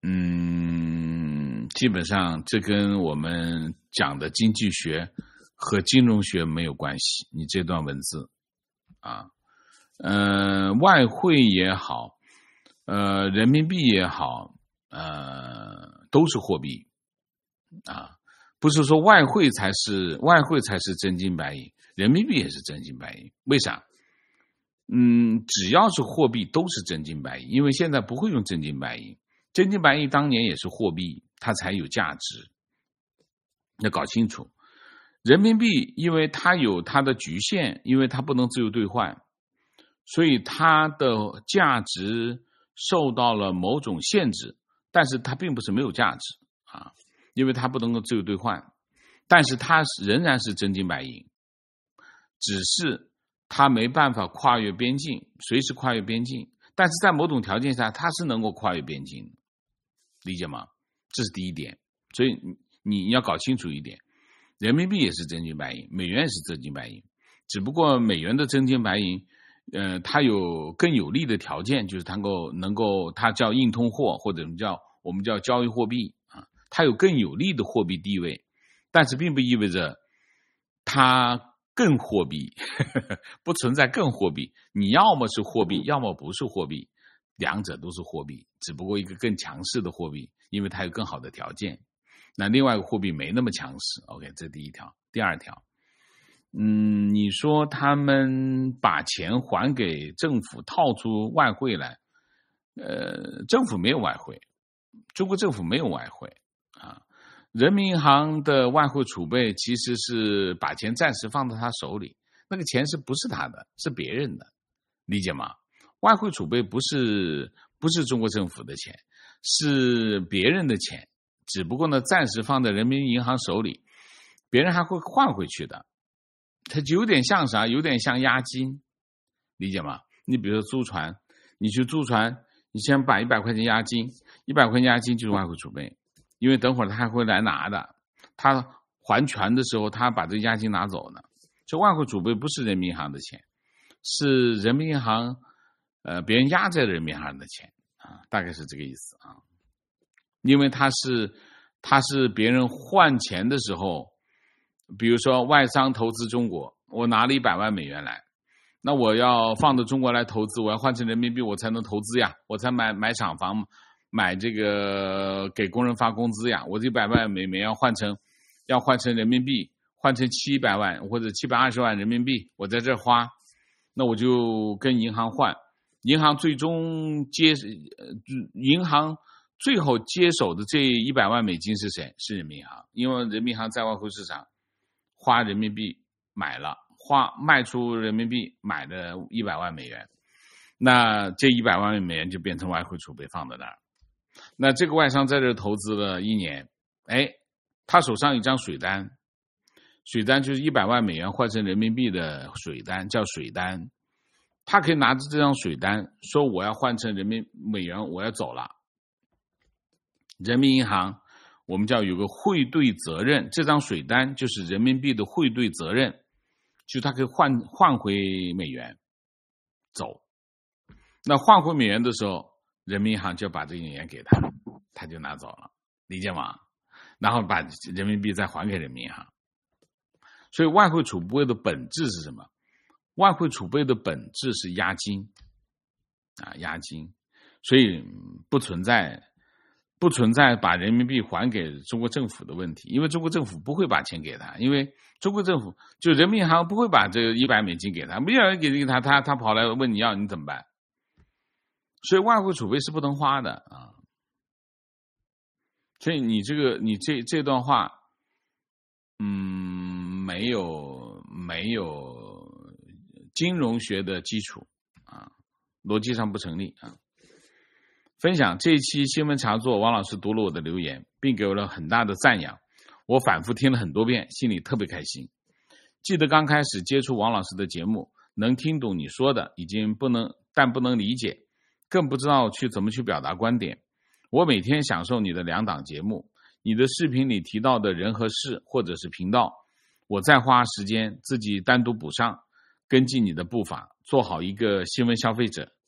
嗯，基本上这跟我们讲的经济学和金融学没有关系。你这段文字啊，呃，外汇也好，呃，人民币也好，呃，都是货币啊，不是说外汇才是外汇才是真金白银，人民币也是真金白银。为啥？嗯，只要是货币都是真金白银，因为现在不会用真金白银，真金白银当年也是货币，它才有价值。要搞清楚，人民币因为它有它的局限，因为它不能自由兑换，所以它的价值受到了某种限制，但是它并不是没有价值啊，因为它不能够自由兑换，但是它仍然是真金白银，只是它没办法跨越边境，随时跨越边境，但是在某种条件下它是能够跨越边境的，理解吗？这是第一点。所以你你要搞清楚一点，人民币也是真金白银，美元也是真金白银，只不过美元的真金白银呃，它有更有利的条件，就是它能够能够它叫硬通货，或者叫我们叫交易货币啊，它有更有利的货币地位，但是并不意味着它更货币，呵呵，不存在更货币。你要么是货币，要么不是货币，两者都是货币，只不过一个更强势的货币，因为它有更好的条件。那另外一个货币没那么强势。OK， 这第一条。第二条，嗯，你说他们把钱还给政府，套出外汇来，呃，政府没有外汇，中国政府没有外汇啊。人民银行的外汇储备其实是把钱暂时放在他手里，那个钱是不是他的，是别人的，理解吗？外汇储备不是不是中国政府的钱，是别人的钱，只不过呢暂时放在人民银行手里，别人还会换回去的。它就有点像啥？有点像押金，理解吗？你比如说租船，你去租船，你先把一百块钱押金，一百块钱押金就是外汇储备。因为等会儿他还会来拿的，他还权的时候他把这押金拿走呢。这外汇储备不是人民银行的钱，是人民银行呃别人压在人民银行的钱啊，大概是这个意思啊。因为他是他是别人换钱的时候，比如说外商投资中国，我拿了一百万美元来，那我要放到中国来投资，我要换成人民币我才能投资呀，我才买买厂房，买这个给工人发工资呀，我这一百万美元要换成要换成人民币，换成七百万或者七百二十万人民币，我在这花，那我就跟银行换，银行最终接银行最后接手的这一百万美金是谁？是人民银行，因为人民银行在外汇市场花人民币买了，花卖出人民币买了一百万美元，那这一百万美元就变成外汇储备放在那儿。那这个外商在这投资了一年，哎，他手上有一张水单，水单就是一百万美元换成人民币的水单，叫水单。他可以拿着这张水单说我要换成人民美元，我要走了。人民银行我们叫有个汇兑责任，这张水单就是人民币的汇兑责任，就是他可以换换回美元走。那换回美元的时候，人民银行就把这个美元给他，他就拿走了，理解吗？然后把人民币再还给人民银行。所以外汇储备的本质是什么？外汇储备的本质是押金啊，押金。所以不存在不存在把人民币还给中国政府的问题，因为中国政府不会把钱给他，因为中国政府就人民银行不会把这一百美金给他，没有人给他，他他跑来问你要，你怎么办？所以外汇储备是不能花的啊。所以你这个你这这段话，嗯，没有没有金融学的基础啊，逻辑上不成立啊。分享这一期新闻茶座，王老师读了我的留言，并给我了很大的赞扬，我反复听了很多遍，心里特别开心。记得刚开始接触王老师的节目，能听懂你说的，已经不能，但不能理解，更不知道去怎么去表达观点。我每天享受你的两档节目，你的视频里提到的人和事或者是频道，我再花时间自己单独补上，跟进你的步伐，做好一个新闻消费者，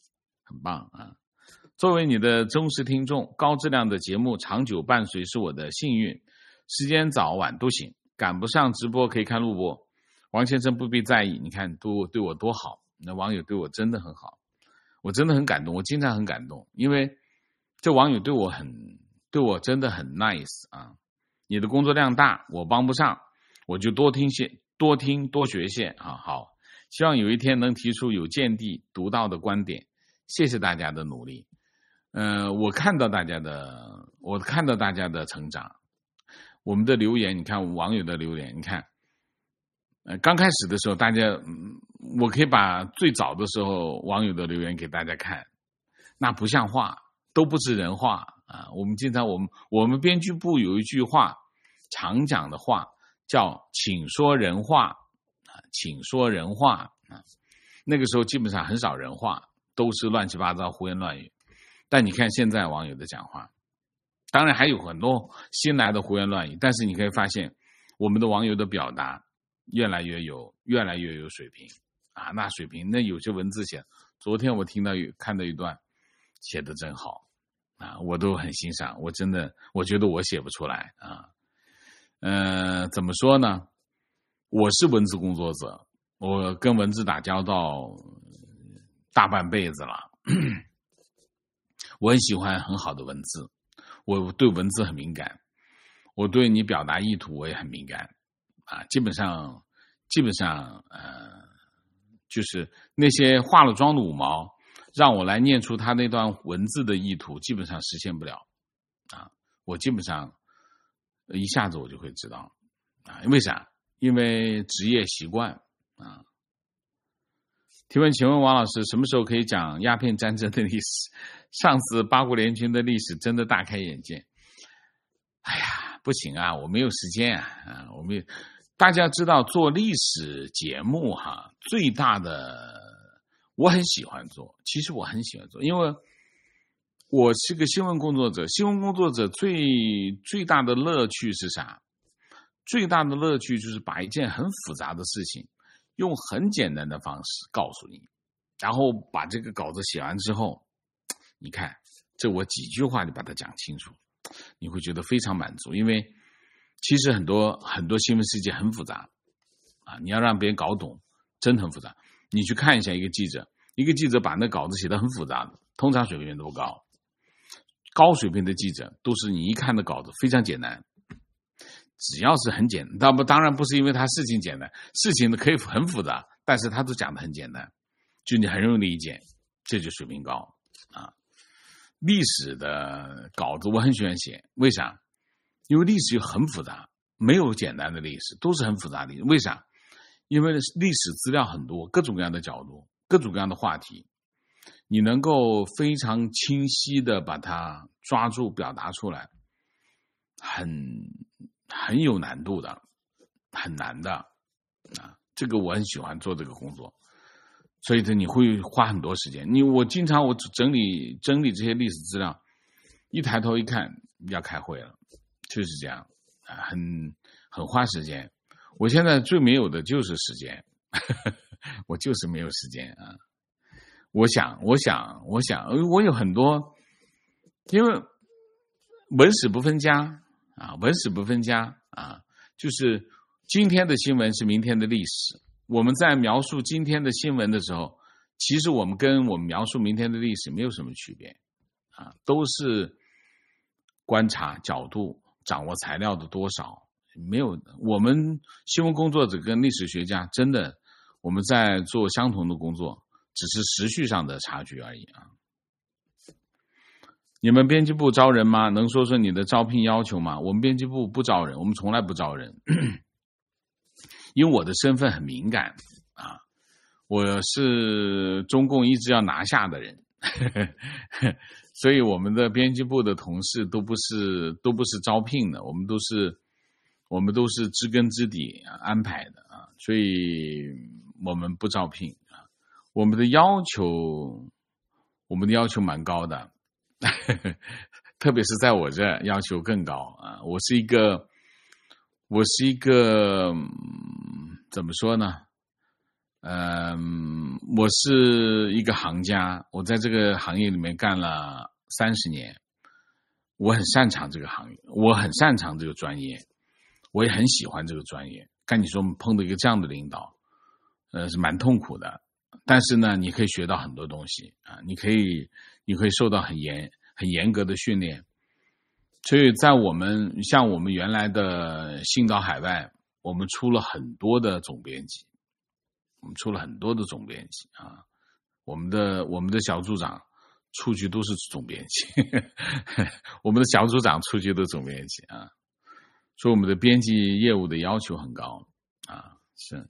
很棒啊！作为你的忠实听众，高质量的节目长久伴随是我的幸运。时间早晚都行，赶不上直播可以看录播。王先生不必在意，你看都对我多好，那网友对我真的很好，我真的很感动，我经常很感动，因为这网友对我很对我真的很 nice 啊！你的工作量大，我帮不上，我就多听些，多听多学些啊！好，希望有一天能提出有见地、独到的观点。谢谢大家的努力，呃，我看到大家的，我看到大家的成长。我们的留言，你看网友的留言，你看，呃，刚开始的时候，大家，嗯，我可以把最早的时候网友的留言给大家看，那不像话，都不是人话啊！我们经常，我们我们编剧部有一句话，常讲的话叫“请说人话”，啊，请说人话啊。那个时候基本上很少人话，都是乱七八糟、胡言乱语。但你看现在网友的讲话。当然还有很多新来的胡言乱语，但是你可以发现我们的网友的表达越来越有越来越有水平啊，那水平那有些文字写，昨天我听到有看到一段写得真好啊，我都很欣赏，我真的我觉得我写不出来啊。呃怎么说呢，我是文字工作者，我跟文字打交道大半辈子了我很喜欢很好的文字，我对文字很敏感，我对你表达意图我也很敏感啊，基本上基本上呃，就是那些化了妆的五毛让我来念出他那段文字的意图，基本上实现不了啊，我基本上一下子我就会知道啊，为啥？因为职业习惯啊。提问，请问王老师，什么时候可以讲鸦片战争的历史？上次八国联军的历史真的大开眼界。哎呀，不行啊，我没有时间啊！啊，我没有。大家知道做历史节目哈，最大的我很喜欢做，其实我很喜欢做，因为我是个新闻工作者。新闻工作者最最大的乐趣是啥？最大的乐趣就是把一件很复杂的事情用很简单的方式告诉你，然后把这个稿子写完之后，你看这我几句话就把它讲清楚，你会觉得非常满足。因为其实很多很多新闻事件很复杂啊，你要让别人搞懂真的很复杂。你去看一下一个记者，一个记者把那稿子写得很复杂的，通常水平都不高，高水平的记者都是你一看的稿子非常简单，只要是很简单，当然不是因为他事情简单，事情可以很复杂，但是他都讲得很简单，就你很容易理解，这就水平高啊。历史的稿子我很喜欢写，为啥？因为历史很复杂，没有简单的历史，都是很复杂的历史。为啥？因为历史资料很多，各种各样的角度，各种各样的话题，你能够非常清晰的把它抓住表达出来，很很有难度的，很难的啊！这个我很喜欢做这个工作，所以你会花很多时间。你我经常我整理整理这些历史资料，一抬头一看要开会了，就是这样啊，很很花时间。我现在最没有的就是时间，我就是没有时间啊！我想，我想，我想，我有很多，因为文史不分家。啊，文史不分家啊，就是今天的新闻是明天的历史。我们在描述今天的新闻的时候，其实我们跟我们描述明天的历史没有什么区别啊，都是观察角度、掌握材料的多少，没有。我们新闻工作者跟历史学家真的，我们在做相同的工作，只是时序上的差距而已啊。你们编辑部招人吗？能说说你的招聘要求吗？我们编辑部不招人，我们从来不招人，因为我的身份很敏感啊，我是中共一直要拿下的人，所以我们的编辑部的同事都不是都不是招聘的，我们都是我们都是知根知底安排的啊，所以我们不招聘啊，我们的要求我们的要求蛮高的。特别是在我这要求更高啊！我是一个，我是一个，嗯、怎么说呢？嗯、呃， 我是一个行家，我在这个行业里面干了三十年，我很擅长这个行业，我很擅长这个专业，我也很喜欢这个专业。跟你说，我们碰到一个这样的领导，呃，是蛮痛苦的。但是呢，你可以学到很多东西啊，你可以，你可以受到很严、很严格的训练。所以在我们像我们原来的信岛海外，我们出了很多的总编辑，我们出了很多的总编辑啊，我们的我们的小组长出去都是总编辑，我们的小组长出去都是总编辑啊。所以我们的编辑业务的要求很高啊，是。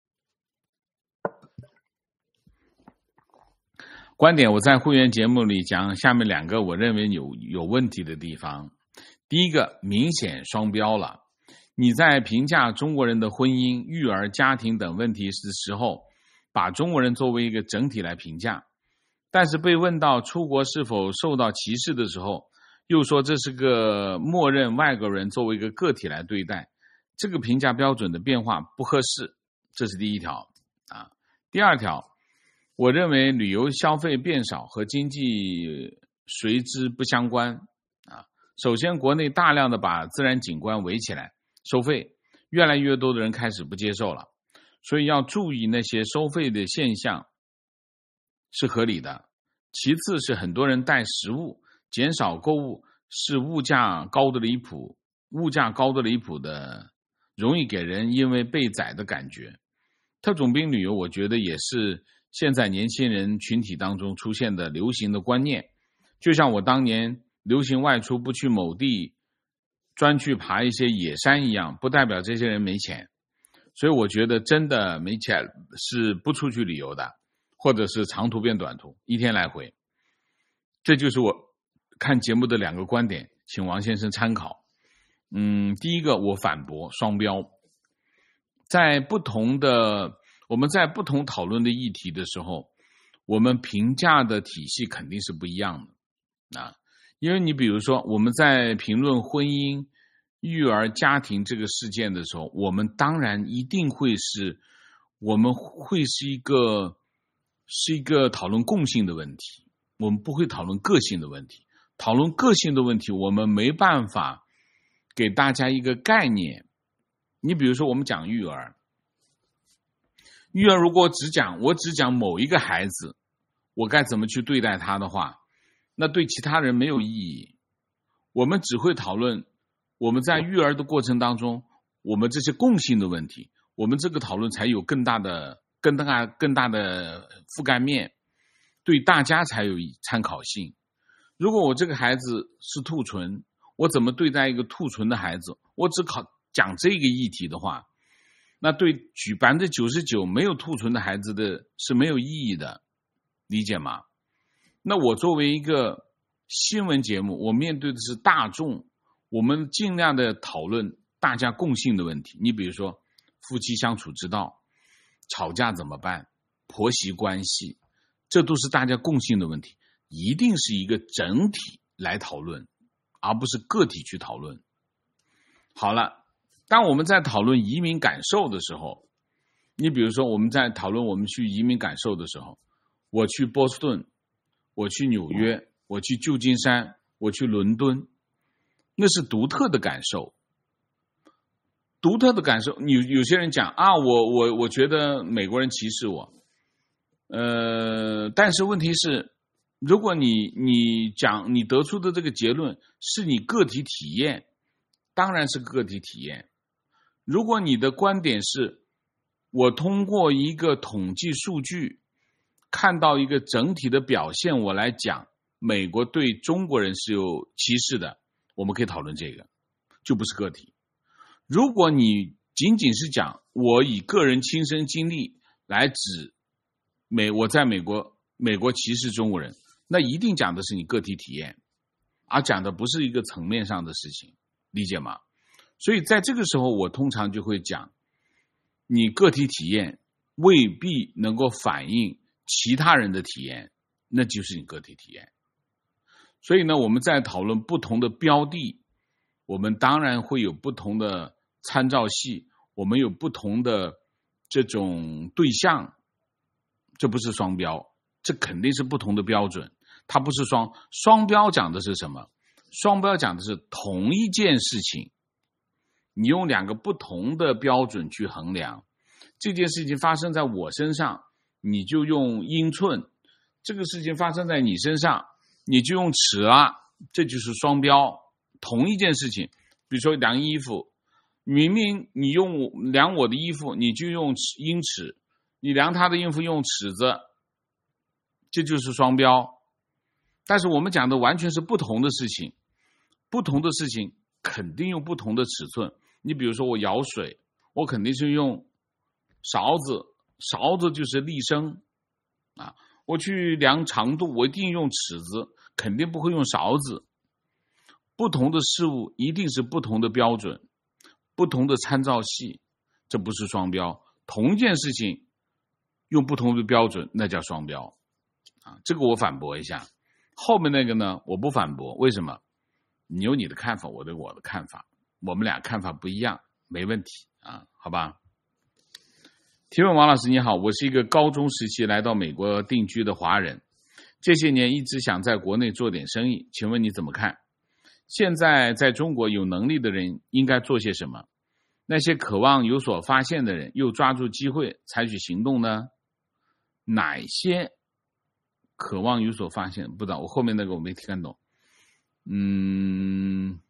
观点我在会员节目里讲下面两个我认为有有问题的地方。第一个，明显双标了。你在评价中国人的婚姻、育儿、家庭等问题的时候，把中国人作为一个整体来评价，但是被问到出国是否受到歧视的时候，又说这是个默认外国人作为一个个体来对待，这个评价标准的变化不合适，这是第一条啊。第二条，我认为旅游消费变少和经济随之不相关啊。首先，国内大量的把自然景观围起来收费，越来越多的人开始不接受了，所以要注意那些收费的现象是合理的。其次是很多人带食物，减少购物是物价高的离谱，物价高的离谱的，容易给人因为被宰的感觉。特种兵旅游，我觉得也是现在年轻人群体当中出现的流行的观念，就像我当年流行外出不去某地专去爬一些野山一样，不代表这些人没钱。所以我觉得真的没钱是不出去旅游的，或者是长途变短途，一天来回。这就是我看节目的两个观点，请王先生参考。嗯，第一个我反驳双标。在不同的我们在不同讨论的议题的时候，我们评价的体系肯定是不一样的啊。因为你比如说我们在评论婚姻、育儿、家庭这个事件的时候，我们当然一定会是我们会是一个是一个讨论共性的问题，我们不会讨论个性的问题。讨论个性的问题，我们没办法给大家一个概念。你比如说我们讲育儿，育儿如果只讲我只讲某一个孩子，我该怎么去对待他的话，那对其他人没有意义。我们只会讨论我们在育儿的过程当中，我们这些共性的问题，我们这个讨论才有更大的更大更大的覆盖面，对大家才有参考性。如果我这个孩子是兔唇，我怎么对待一个兔唇的孩子，我只考讲这个议题的话，那对举 百分之九十九 没有兔唇的孩子的是没有意义的，理解吗？那我作为一个新闻节目，我面对的是大众，我们尽量的讨论大家共性的问题。你比如说夫妻相处之道，吵架怎么办，婆媳关系，这都是大家共性的问题，一定是一个整体来讨论，而不是个体去讨论。好了，当我们在讨论移民感受的时候，你比如说我们在讨论我们去移民感受的时候，我去波士顿，我去纽约，我去旧金山，我去伦敦，那是独特的感受。独特的感受，你有些人讲啊，我我我觉得美国人歧视我，呃，但是问题是，如果你你讲你得出的这个结论是你个体体验，当然是个体体验。如果你的观点是我通过一个统计数据看到一个整体的表现，我来讲美国对中国人是有歧视的，我们可以讨论这个，就不是个体。如果你仅仅是讲我以个人亲身经历来指美我在美国美国歧视中国人，那一定讲的是你个体体验，而讲的不是一个层面上的事情，理解吗？所以在这个时候我通常就会讲，你个体体验未必能够反映其他人的体验，那就是你个体体验。所以呢，我们在讨论不同的标的，我们当然会有不同的参照系，我们有不同的这种对象这不是双标，这肯定是不同的标准。它不是双双标，讲的是什么？双标讲的是同一件事情，你用两个不同的标准去衡量。这件事情发生在我身上，你就用英寸；这个事情发生在你身上，你就用尺啊，这就是双标。同一件事情，比如说量衣服，明明你用我量我的衣服，你就用英尺，你量他的衣服用尺子，这就是双标。但是我们讲的完全是不同的事情，不同的事情肯定用不同的尺寸。你比如说我舀水，我肯定是用勺子，勺子就是立升啊。我去量长度，我一定用尺子，肯定不会用勺子。不同的事物一定是不同的标准，不同的参照系，这不是双标。同一件事情用不同的标准，那叫双标啊。这个我反驳一下。后面那个呢，我不反驳，为什么？你有你的看法，我有我的看法，我们俩看法不一样，没问题啊，好吧？提问王老师你好，我是一个高中时期来到美国定居的华人，这些年一直想在国内做点生意，请问你怎么看？现在在中国有能力的人应该做些什么？那些渴望有所发现的人又抓住机会采取行动呢？哪些渴望有所发现？不知道，我后面那个我没听看懂。嗯，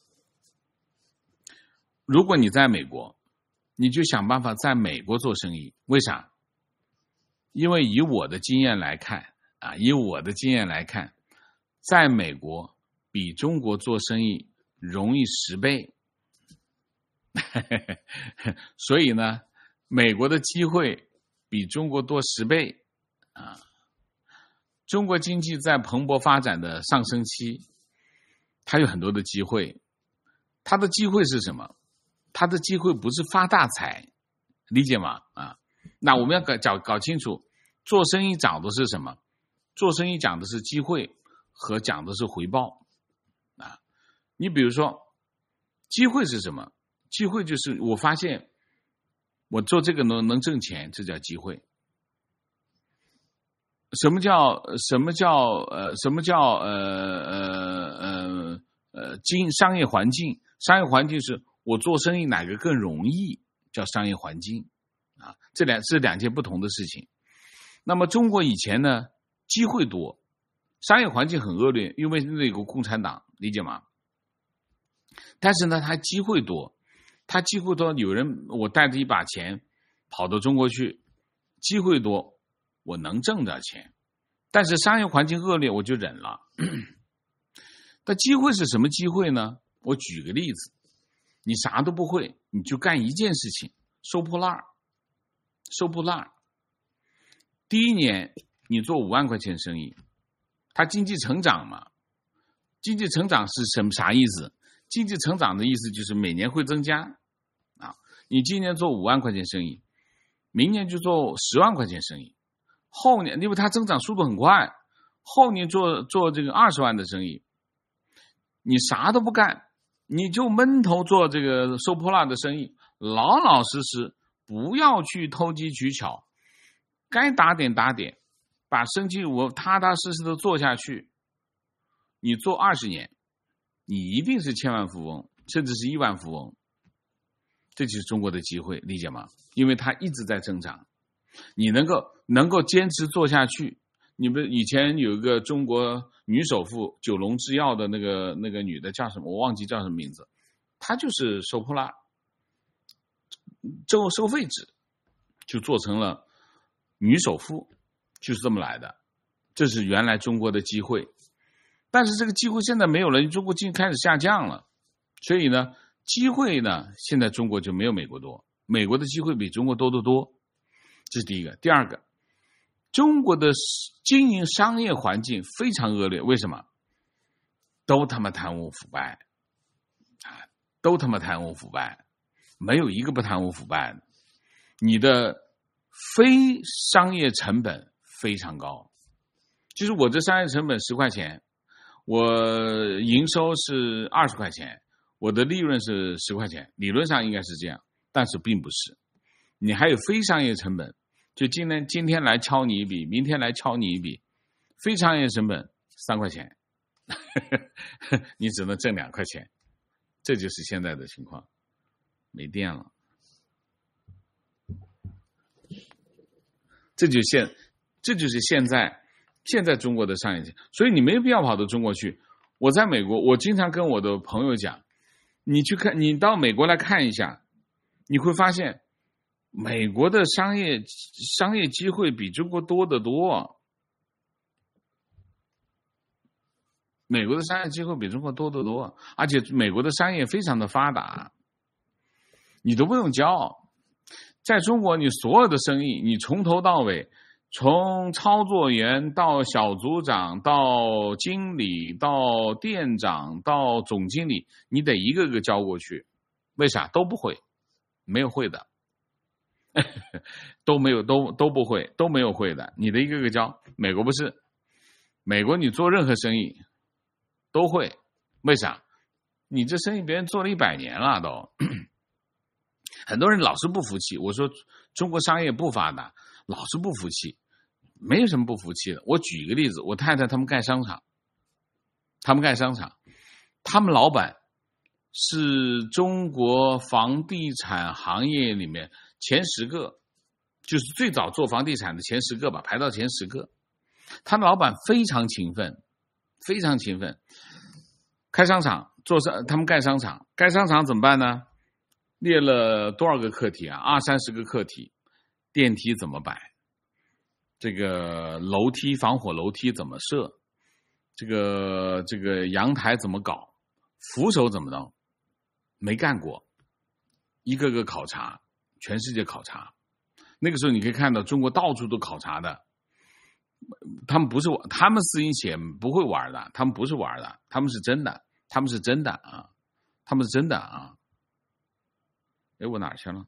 如果你在美国，你就想办法在美国做生意。为啥？因为以我的经验来看啊，以我的经验来看，在美国比中国做生意容易十倍。所以呢，美国的机会比中国多十倍啊。中国经济在蓬勃发展的上升期，它有很多的机会。它的机会是什么？它的机会不是发大财，理解吗？啊，那我们要搞搞搞清楚，做生意讲的是什么？做生意讲的是机会和讲的是回报啊。你比如说，机会是什么？机会就是我发现我做这个能能挣钱，这叫机会。什么叫什么叫呃什么叫呃呃呃呃经商业环境？商业环境是我做生意哪个更容易，叫商业环境啊。这两是两件不同的事情。那么中国以前呢，机会多，商业环境很恶劣，因为那有个共产党，理解吗？但是呢，它机会多，它机会多，有人我带着一把钱跑到中国去，机会多，我能挣到钱，但是商业环境恶劣，我就忍了。那机会是什么机会呢？我举个例子，你啥都不会，你就干一件事情，收破烂儿，收破烂儿。第一年你做五万块钱生意，它经济成长嘛？经济成长是什么啥意思？经济成长的意思就是每年会增加啊。你今年做五万块钱生意，明年就做十万块钱生意，后年因为它增长速度很快，后年做做这个二十万的生意，你啥都不干，你就闷头做这个收破烂的生意，老老实实，不要去投机取巧，该打点打点，把生意我踏踏实实的做下去。你做二十年，你一定是千万富翁，甚至是亿万富翁。这就是中国的机会，理解吗？因为它一直在增长，你能够能够坚持做下去。你们以前有一个中国女首富九龙制药的那个那个女的叫什么？我忘记叫什么名字。她就是收破烂，收收废纸，就做成了女首富，就是这么来的。这是原来中国的机会，但是这个机会现在没有了，中国经济开始下降了，所以呢，机会呢，现在中国就没有美国多，美国的机会比中国多得多。这是第一个。第二个，中国的经营商业环境非常恶劣，为什么？都他妈贪污腐败啊，都他妈贪污腐败，没有一个不贪污腐败的。你的非商业成本非常高，就是我这商业成本十块钱，我营收是二十块钱，我的利润是十块钱，理论上应该是这样，但是并不是。你还有非商业成本， 就今天今天来敲你一笔，明天来敲你一笔，非商业成本三块钱，你只能挣两块钱，这就是现在的情况。没电了，这就现这就是现在现在中国的商业，所以你没有必要跑到中国去。我在美国，我经常跟我的朋友讲，你去看，你到美国来看一下，你会发现美国的商业商业机会比中国多得多。美国的商业机会比中国多得多，而且美国的商业非常的发达，你都不用教。在中国，你所有的生意，你从头到尾，从操作员到小组长到经理到店长到总经理，你得一个个教过去。为啥？都不会，没有会的，都没有都都不会，都没有会的，你得一个个教。美国不是，美国你做任何生意都会，为啥？你这生意别人做了一百年了都。很多人老是不服气，我说中国商业不发达，老是不服气，没有什么不服气的。我举一个例子，我太太他们盖商场，他们盖商场，他们老板是中国房地产行业里面前十个，就是最早做房地产的前十个吧，排到前十个。他们老板非常勤奋，非常勤奋，开商场，做商，他们盖商场，盖商场怎么办呢？列了多少个课题啊？二三十个课题，电梯怎么摆？这个楼梯防火楼梯怎么设？这个这个阳台怎么搞？扶手怎么弄？没干过，一个个考察，全世界考察。那个时候你可以看到中国到处都考察的，他们不是他们私营企业不会玩的，他们不是玩的，他们是真的，他们是真的啊，他们是真的啊。哎，我哪儿去了？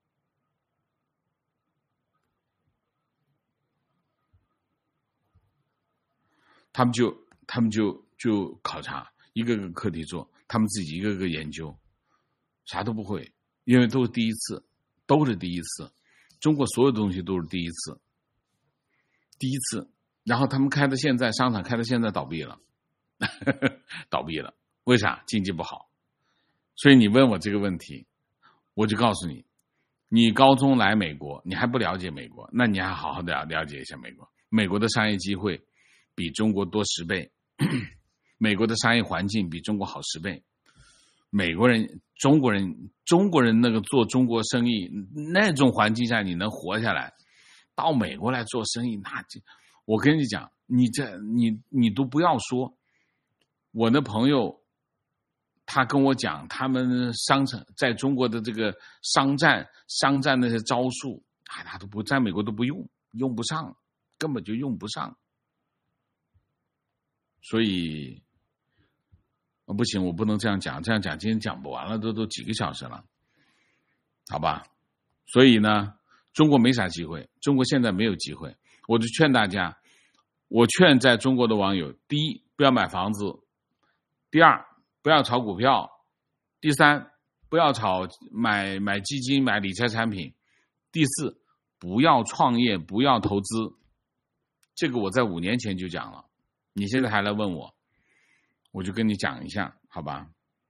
他们就他们就就考察，一个个课题做，他们自己一个个研究，啥都不会，因为都是第一次，都是第一次，中国所有东西都是第一次，第一次。然后他们开到现在，商场开到现在倒闭了，倒闭了，为啥？经济不好。所以你问我这个问题，我就告诉你，你高中来美国，你还不了解美国，那你还好好的了解一下美国。美国的商业机会比中国多十倍，美国的商业环境比中国好十倍。美国人、中国人、中国人那个做中国生意那种环境下，你能活下来，到美国来做生意，那就我跟你讲，你这你你都不要说。我的朋友，他跟我讲，他们商场在中国的这个商战、商战那些招数，啊，他都不在美国都不用，用不上，根本就用不上。所以，哦，不行，我不能这样讲，这样讲今天讲不完了，都都几个小时了，好吧？所以呢，中国没啥机会，中国现在没有机会。我就劝大家，我劝在中国的网友：第一，不要买房子；第二，不要炒股票；第三，不要炒买买基金、买理财产品；第四，不要创业，不要投资。这个我在五年前就讲了，你现在还来问我，我就跟你讲一下，好吧？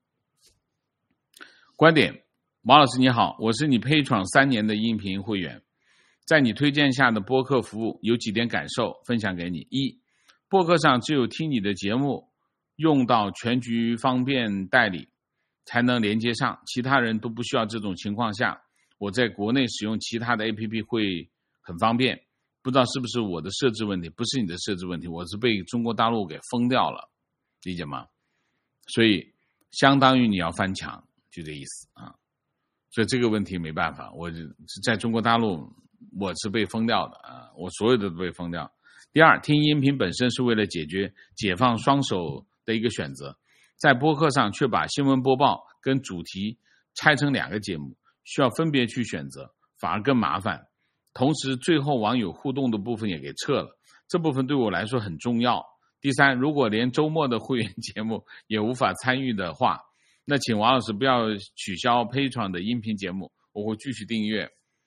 观点，王老师你好，我是你 Patreon 三年的音频会员，在你推荐下的播客服务有几点感受分享给你。一，播客上只有听你的节目用到全局方便代理才能连接上，其他人都不需要。这种情况下，我在国内使用其他的 A P P 会很方便。不知道是不是我的设置问题，不是你的设置问题，我是被中国大陆给封掉了，理解吗？所以相当于你要翻墙，就这意思啊。所以这个问题没办法，我是在中国大陆我是被封掉的啊，我所有的都被封掉。第二，听音频本身是为了解决解放双手的一个选择，在播客上却把新闻播报跟主题拆成两个节目，需要分别去选择，反而更麻烦。同时最后网友互动的部分也给撤了，这部分对我来说很重要。第三，如果连周末的会员节目也无法参与的话，那请王老师不要取消 Patreon 的音频节目，我会继续订阅。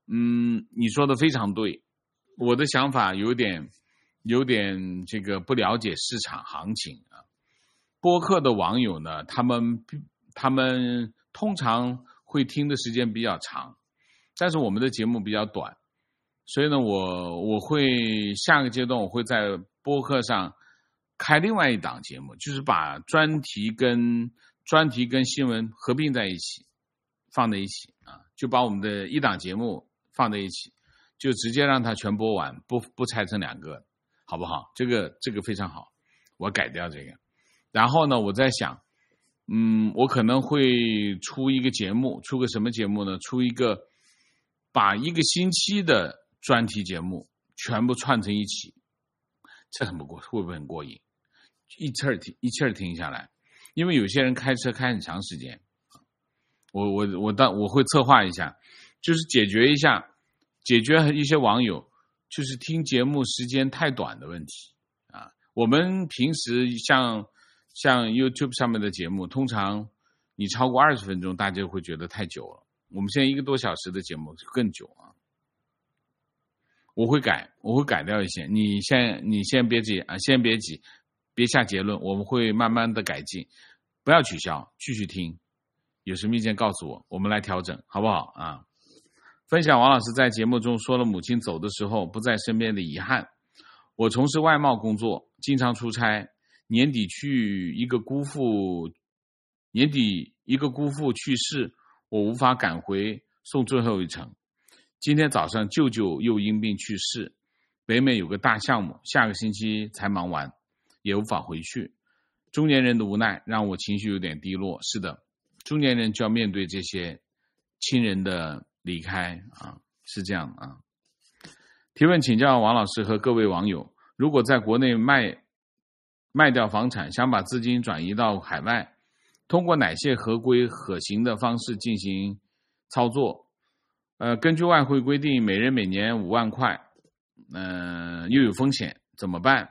嗯，你说的非常对，我的想法有点有点这个不了解市场行情啊。播客的网友呢，他们他们通常会听的时间比较长，但是我们的节目比较短，所以呢，我我会下个阶段我会在播客上开另外一档节目，就是把专题跟专题跟新闻合并在一起，放在一起啊，就把我们的一档节目放在一起，就直接让它全播完，不不拆成两个，好不好？这个这个非常好，我改掉这个。然后呢，我在想，嗯，我可能会出一个节目，出个什么节目呢？出一个把一个星期的专题节目全部串成一起，这很不过，会不会很过瘾？一气儿听，一气儿听下来，因为有些人开车开很长时间，我我我当我会策划一下，就是解决一下，解决一些网友就是听节目时间太短的问题啊。我们平时像像 YouTube 上面的节目，通常你超过二十分钟，大家会觉得太久了。我们现在一个多小时的节目更久啊。我会改，我会改掉一些。你先你先别急啊，先别急，别下结论，我们会慢慢的改进，不要取消，继续听。有什么意见告诉我，我们来调整，好不好啊？分享王老师在节目中说了母亲走的时候不在身边的遗憾。我从事外贸工作，经常出差，年底去一个姑父，年底一个姑父去世，我无法赶回送最后一程。今天早上舅舅又因病去世，北美有个大项目，下个星期才忙完，也无法回去。中年人的无奈让我情绪有点低落。是的，中年人就要面对这些亲人的离开啊，是这样啊。提问请教王老师和各位网友，如果在国内卖卖掉房产，想把资金转移到海外，通过哪些合规可行的方式进行操作？呃，根据外汇规定，每人每年五万块，呃，又有风险，怎么办？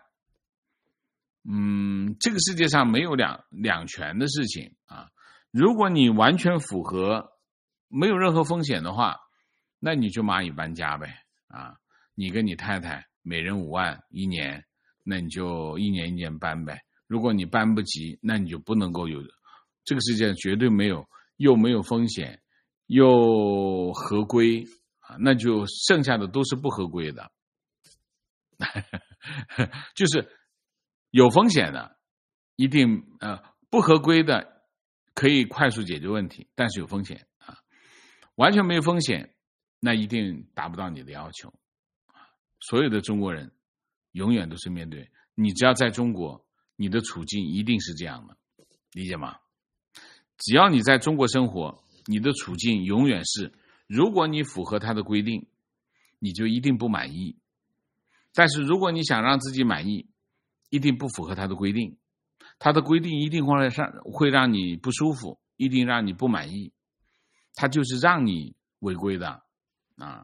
嗯，这个世界上没有两两全的事情啊。如果你完全符合，没有任何风险的话，那你就蚂蚁搬家呗啊！你跟你太太每人五万一年，那你就一年一年搬呗。如果你搬不及，那你就不能够有。这个世界绝对没有，又没有风险。又合规啊，那就剩下的都是不合规的，就是有风险的，一定呃不合规的可以快速解决问题，但是有风险啊，完全没有风险，那一定达不到你的要求。所有的中国人永远都是面对，你只要在中国，你的处境一定是这样的，理解吗？只要你在中国生活，你的处境永远是，如果你符合他的规定，你就一定不满意。但是如果你想让自己满意，一定不符合他的规定，他的规定一定会让会让你不舒服，一定让你不满意，他就是让你违规的啊。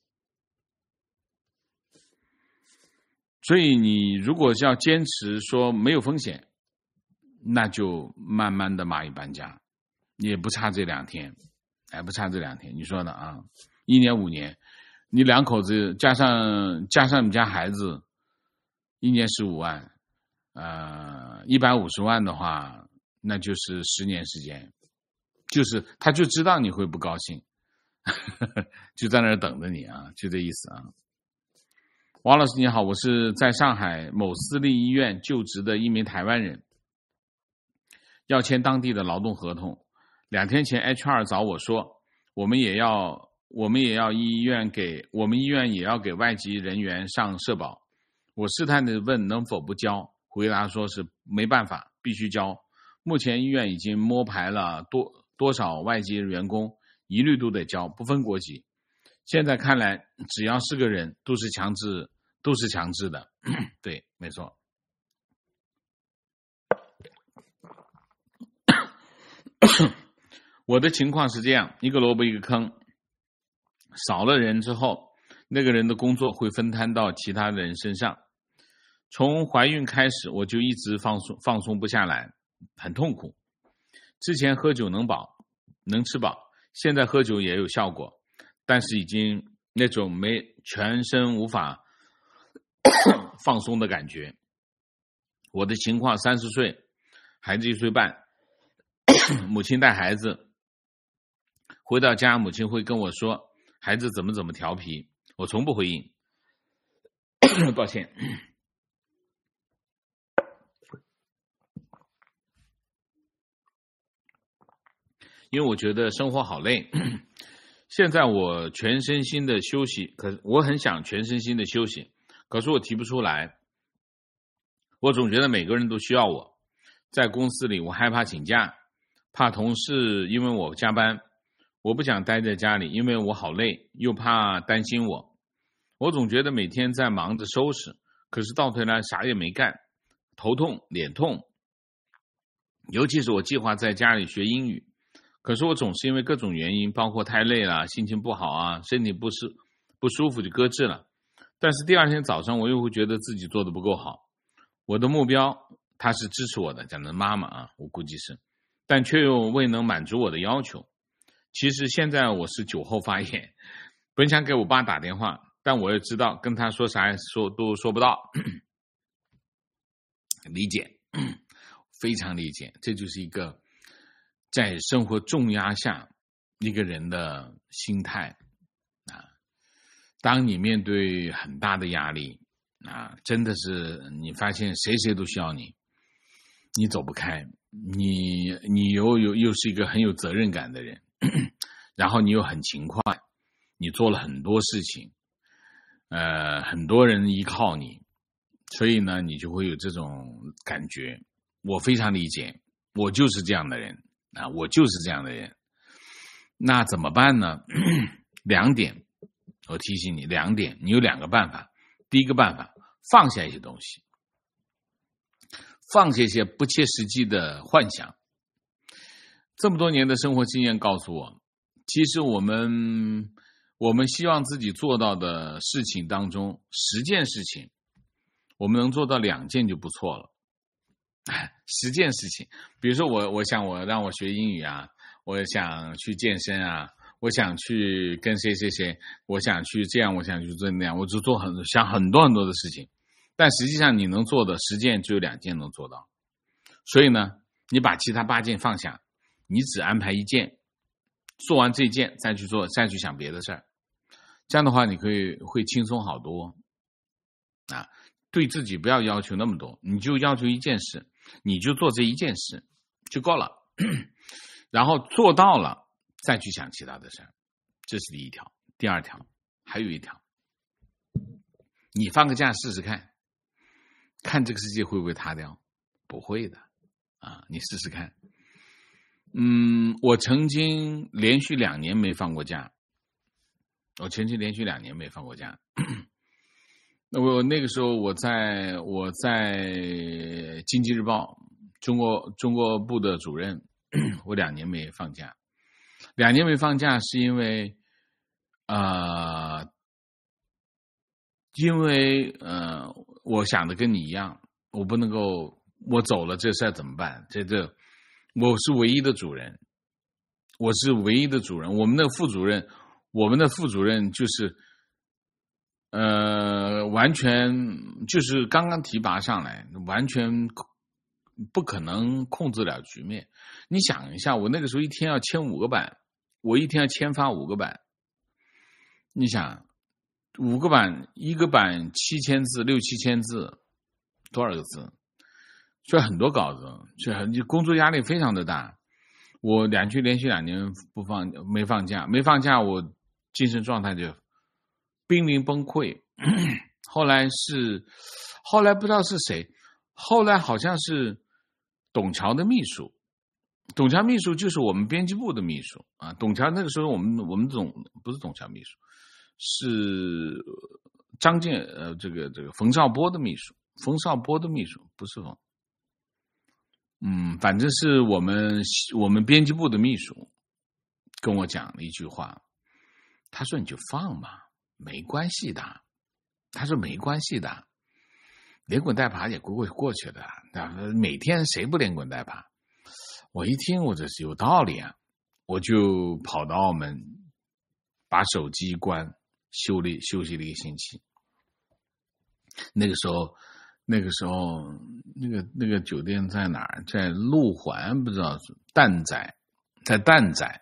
所以你如果要坚持说没有风险，那就慢慢的蚂蚁搬家。也不差这两天，还不差这两天，你说呢啊？一年五年，你两口子加上加上你家孩子，一年十五万，呃，一百五十万的话，那就是十年时间，就是他就知道你会不高兴，呵呵，就在那儿等着你啊，就这意思啊。王老师你好，我是在上海某私立医院就职的一名台湾人，要签当地的劳动合同。两天前 H R 找我说，我们也要我们也要医院给我们医院也要给外籍人员上社保。我试探地问能否不交，回答说是没办法，必须交。目前医院已经摸排了多多少外籍员工，一律都得交，不分国籍。现在看来，只要是个人，都是强制，都是强制的。对，没错。我的情况是这样，一个萝卜一个坑，少了人之后，那个人的工作会分摊到其他人身上。从怀孕开始，我就一直放松放松不下来，很痛苦。之前喝酒能饱，能吃饱，现在喝酒也有效果，但是已经那种没全身无法放松的感觉。我的情况三十岁，孩子一岁半，母亲带孩子回到家，母亲会跟我说孩子怎么怎么调皮，我从不回应。抱歉。因为我觉得生活好累，现在我全身心的休息，可我很想全身心的休息，可是我提不出来。我总觉得每个人都需要我，在公司里我害怕请假，怕同事因为我加班，我不想待在家里，因为我好累，又怕担心我。我总觉得每天在忙着收拾，可是到头来啥也没干，头痛脸痛。尤其是我计划在家里学英语，可是我总是因为各种原因，包括太累了、心情不好啊、身体不适不舒服就搁置了。但是第二天早上我又会觉得自己做的不够好。我的目标他是支持我的，讲的妈妈啊，我估计是，但却又未能满足我的要求。其实现在我是酒后发言，本想给我爸打电话，但我也知道跟他说啥说都说不到。理解，非常理解，这就是一个在生活重压下一个人的心态啊。当你面对很大的压力啊，真的是你发现谁谁都需要你，你走不开，你你又又又是一个很有责任感的人，然后你又很勤快，你做了很多事情，呃，很多人依靠你，所以呢，你就会有这种感觉。我非常理解，我就是这样的人啊，我就是这样的人。那怎么办呢？两点，我提醒你两点，你有两个办法。第一个办法，放下一些东西，放下一些不切实际的幻想。这么多年的生活经验告诉我，其实我们我们希望自己做到的事情当中，十件事情我们能做到两件就不错了。十件事情，比如说我我想我让我学英语啊，我想去健身啊，我想去跟谁谁谁，我想去这样，我想去做那样，我就做很想很多很多的事情，但实际上你能做的十件只有两件能做到。所以呢，你把其他八件放下，你只安排一件，做完这件再去做，再去想别的事儿。这样的话，你可以会轻松好多啊。对自己不要要求那么多，你就要求一件事，你就做这一件事就够了。然后做到了再去想其他的事儿，这是第一条。第二条还有一条，你放个假试试看，看这个世界会不会塌掉？不会的啊，你试试看。嗯，我曾经连续两年没放过假，我曾经连续两年没放过假。那我那个时候我在我在经济日报中国中国部的主任，我两年没放假。两年没放假是因为呃因为呃我想的跟你一样，我不能够我走了这事儿怎么办？这这我是唯一的主任，我是唯一的主任，我们的副主任我们的副主任就是呃，完全就是刚刚提拔上来，完全不可能控制了局面。你想一下，我那个时候一天要签五个版，我一天要签发五个版。你想，五个版，一个版七千字，六七千字，多少个字？所以很多稿子，所以很工作压力非常的大。我两去连续两年不放，没放假，没放假，我精神状态就濒临崩溃。后来是后来不知道是谁，后来好像是董桥的秘书，董桥秘书就是我们编辑部的秘书啊。董桥那个时候我们我们总不是董桥秘书，是张建呃这个这个冯绍波的秘书，冯绍波的秘书不是冯，嗯，反正是我们我们编辑部的秘书跟我讲了一句话，他说你就放嘛，没关系的。他说没关系的，连滚带爬也过过去的，每天谁不连滚带爬？我一听，我这是有道理啊，我就跑到澳门，把手机一关， 休了休息了一个星期。那个时候，那个时候，那个那个酒店在哪儿？在路环，不知道蛋仔，在蛋仔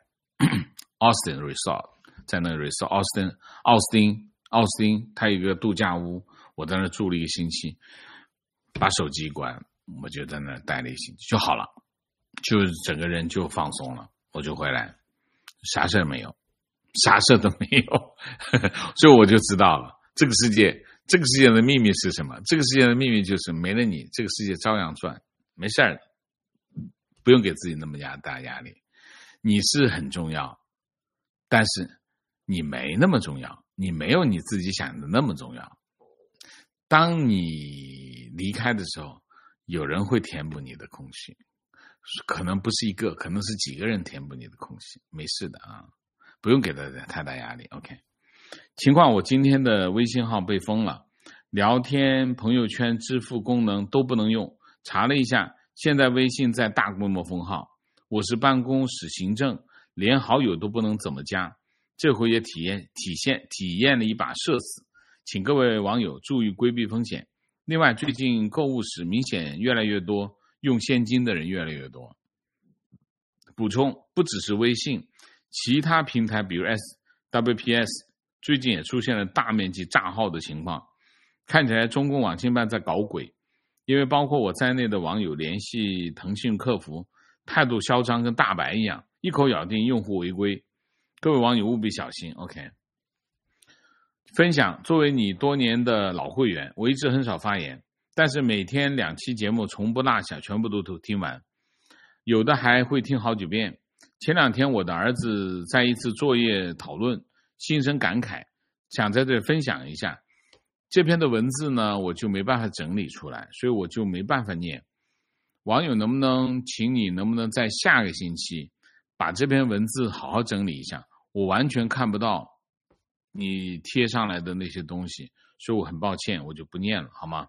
，Austin Resort， 在那个 Resort Austin 奥斯汀奥斯汀，它有一个度假屋，我在那住了一个星期，把手机一关，我就在那待了一星期就好了，就整个人就放松了，我就回来，啥事没有，啥事都没有，所以我就知道了，这个世界。这个世界的秘密是什么？这个世界的秘密就是没了你，这个世界照样转，没事儿，不用给自己那么大压力。你是很重要，但是你没那么重要，你没有你自己想的那么重要。当你离开的时候，有人会填补你的空隙，可能不是一个，可能是几个人填补你的空隙，没事的啊，不用给他太大压力。OK。情况，我今天的微信号被封了，聊天、朋友圈、支付功能都不能用。查了一下，现在微信在大规模封号。我是办公室行政，连好友都不能怎么加。这回也体验体现体验了一把社死，请各位网友注意规避风险。另外，最近购物时明显越来越多，用现金的人越来越多。补充，不只是微信，其他平台比如 S W P S。最近也出现了大面积炸号的情况，看起来中共网信办在搞鬼，因为包括我在内的网友联系腾讯客服，态度嚣张跟大白一样，一口咬定用户违规，各位网友务必小心。 OK。 分享，作为你多年的老会员，我一直很少发言，但是每天两期节目从不落下，全部都听完，有的还会听好几遍。前两天我的儿子在一次作业讨论心生感慨，想在这里分享一下。这篇的文字呢，我就没办法整理出来，所以我就没办法念。网友能不能请你能不能在下个星期把这篇文字好好整理一下，我完全看不到你贴上来的那些东西，所以我很抱歉，我就不念了，好吗？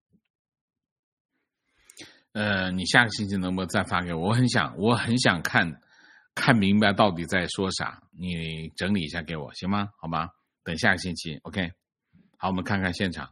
呃，你下个星期能不能再发给我？我很想我很想看看明白到底在说啥，你整理一下给我行吗？好吧，等下个星期 OK。 好，我们看看现场。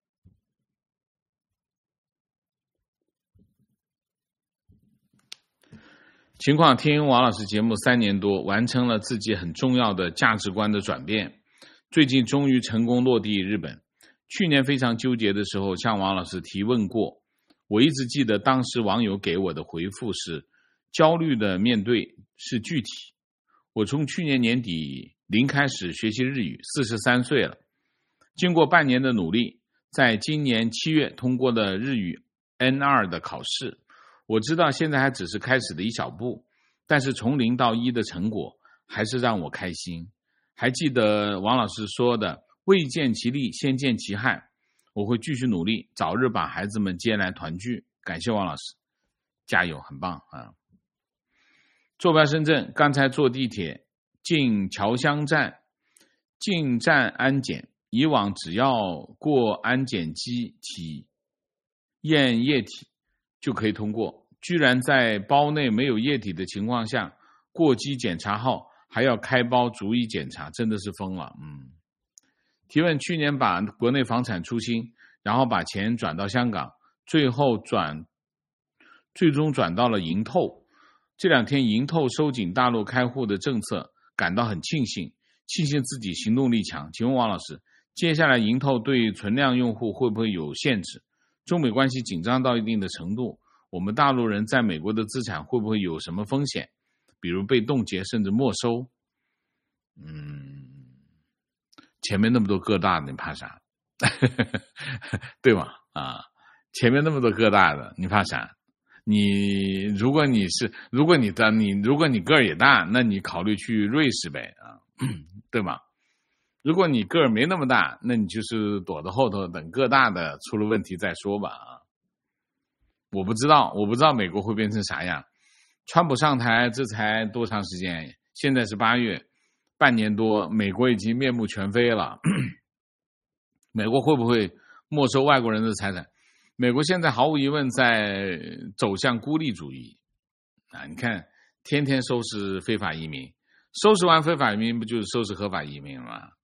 情况，听王老师节目三年多，完成了自己很重要的价值观的转变，最近终于成功落地日本。去年非常纠结的时候向王老师提问过，我一直记得当时网友给我的回复是，焦虑的面对是具体。我从去年年底零开始学习日语，四十三岁了，经过半年的努力，在今年七月通过了日语 N 二 的考试。我知道现在还只是开始的一小步，但是从零到一的成果还是让我开心。还记得王老师说的未见其利先见其害，我会继续努力，早日把孩子们接来团聚。感谢王老师，加油，很棒啊！坐标深圳，刚才坐地铁进侨香站，进站安检，以往只要过安检机体验液体就可以通过，居然在包内没有液体的情况下，过机检查后还要开包逐一检查，真的是疯了。嗯。提问，去年把国内房产出清，然后把钱转到香港，最后转最终转到了银透。这两天银透收紧大陆开户的政策，感到很庆幸，庆幸自己行动力强。请问王老师，接下来银透对存量用户会不会有限制？中美关系紧张到一定的程度，我们大陆人在美国的资产会不会有什么风险，比如被冻结甚至没收？嗯，前面那么多个大的你怕啥？对吗？啊，前面那么多个大的你怕啥？你如果你是如果你的你如果你个儿也大，那你考虑去瑞士呗啊，对吗？如果你个儿没那么大，那你就是躲在后头等个大的出了问题再说吧啊！我不知道，我不知道美国会变成啥样。川普上台这才多长时间？现在是八月，半年多，美国已经面目全非了。美国会不会没收外国人的财产？美国现在毫无疑问在走向孤立主义啊！你看，天天收拾非法移民，收拾完非法移民不就是收拾合法移民吗？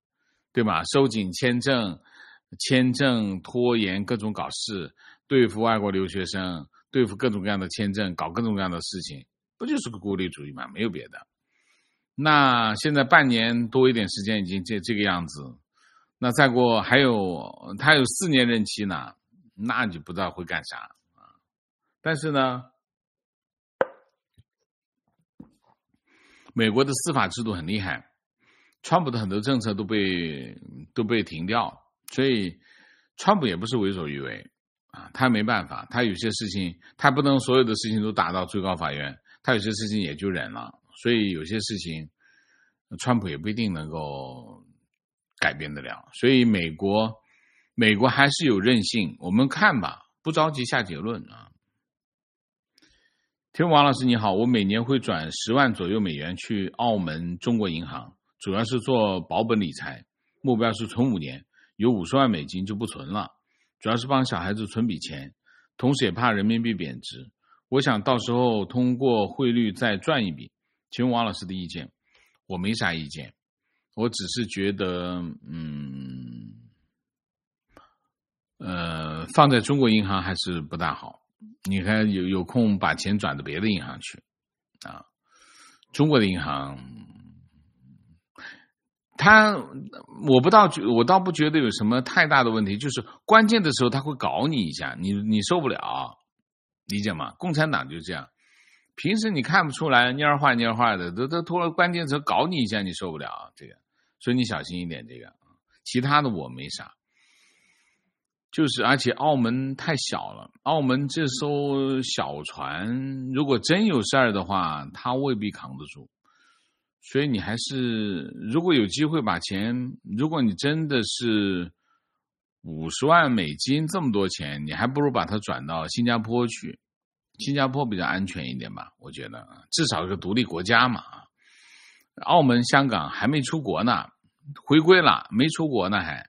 对吧？收紧签证，签证拖延各种搞事，对付外国留学生，对付各种各样的签证，搞各种各样的事情，不就是个孤立主义吗？没有别的。那现在半年多一点时间已经这这个样子，那再过还有他有四年任期呢，那就不知道会干啥啊。但是呢，美国的司法制度很厉害，川普的很多政策都被都被停掉，所以川普也不是为所欲为啊，他没办法，他有些事情他不能所有的事情都打到最高法院，他有些事情也就忍了，所以有些事情川普也不一定能够改变得了，所以美国美国还是有韧性，我们看吧，不着急下结论啊。听王老师你好，我每年会转十万左右美元去澳门中国银行，主要是做保本理财，目标是存五年，有五十万美金就不存了，主要是帮小孩子存笔钱，同时也怕人民币贬值，我想到时候通过汇率再赚一笔，请问王老师的意见。我没啥意见，我只是觉得嗯呃放在中国银行还是不大好，你看有有空把钱转到别的银行去啊。中国的银行他我不到我倒不觉得有什么太大的问题，就是关键的时候他会搞你一下，你你受不了，理解吗？共产党就这样，平时你看不出来蔫坏蔫坏的，都都突然关键时候搞你一下，你受不了这个，所以你小心一点这个。其他的我没啥，就是而且澳门太小了，澳门这艘小船如果真有事儿的话，它未必扛得住，所以你还是如果有机会把钱，如果你真的是五十万美金这么多钱，你还不如把它转到新加坡去，新加坡比较安全一点吧，我觉得至少是个独立国家嘛。澳门香港还没出国呢，回归了没出国呢还。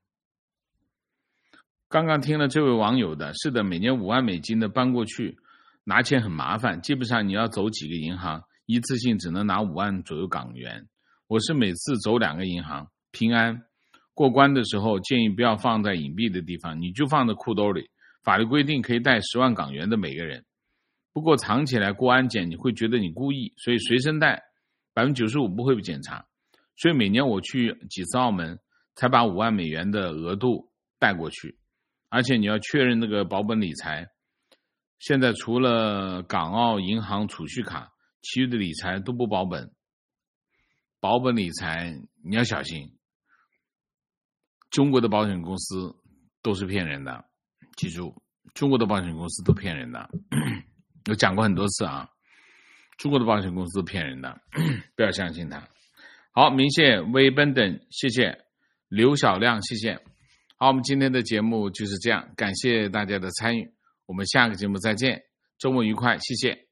刚刚听了这位网友的，是的，每年五万美金的搬过去拿钱很麻烦，基本上你要走几个银行，一次性只能拿五万左右港元。我是每次走两个银行，平安过关的时候建议不要放在隐蔽的地方，你就放在裤兜里，法律规定可以带十万港元的每个人，不过藏起来过安检你会觉得你故意，所以随身带 百分之九十五 不会被检查，所以每年我去几次澳门才把五万美元的额度带过去，而且你要确认那个保本理财，现在除了港澳银行储蓄卡，其余的理财都不保本，保本理财你要小心，中国的保险公司都是骗人的，记住中国的保险公司都骗人的，我讲过很多次啊，中国的保险公司都骗人的，不要相信他。好，明谢微奔等，谢谢刘小亮，谢谢。好，我们今天的节目就是这样，感谢大家的参与，我们下个节目再见，周末愉快，谢谢。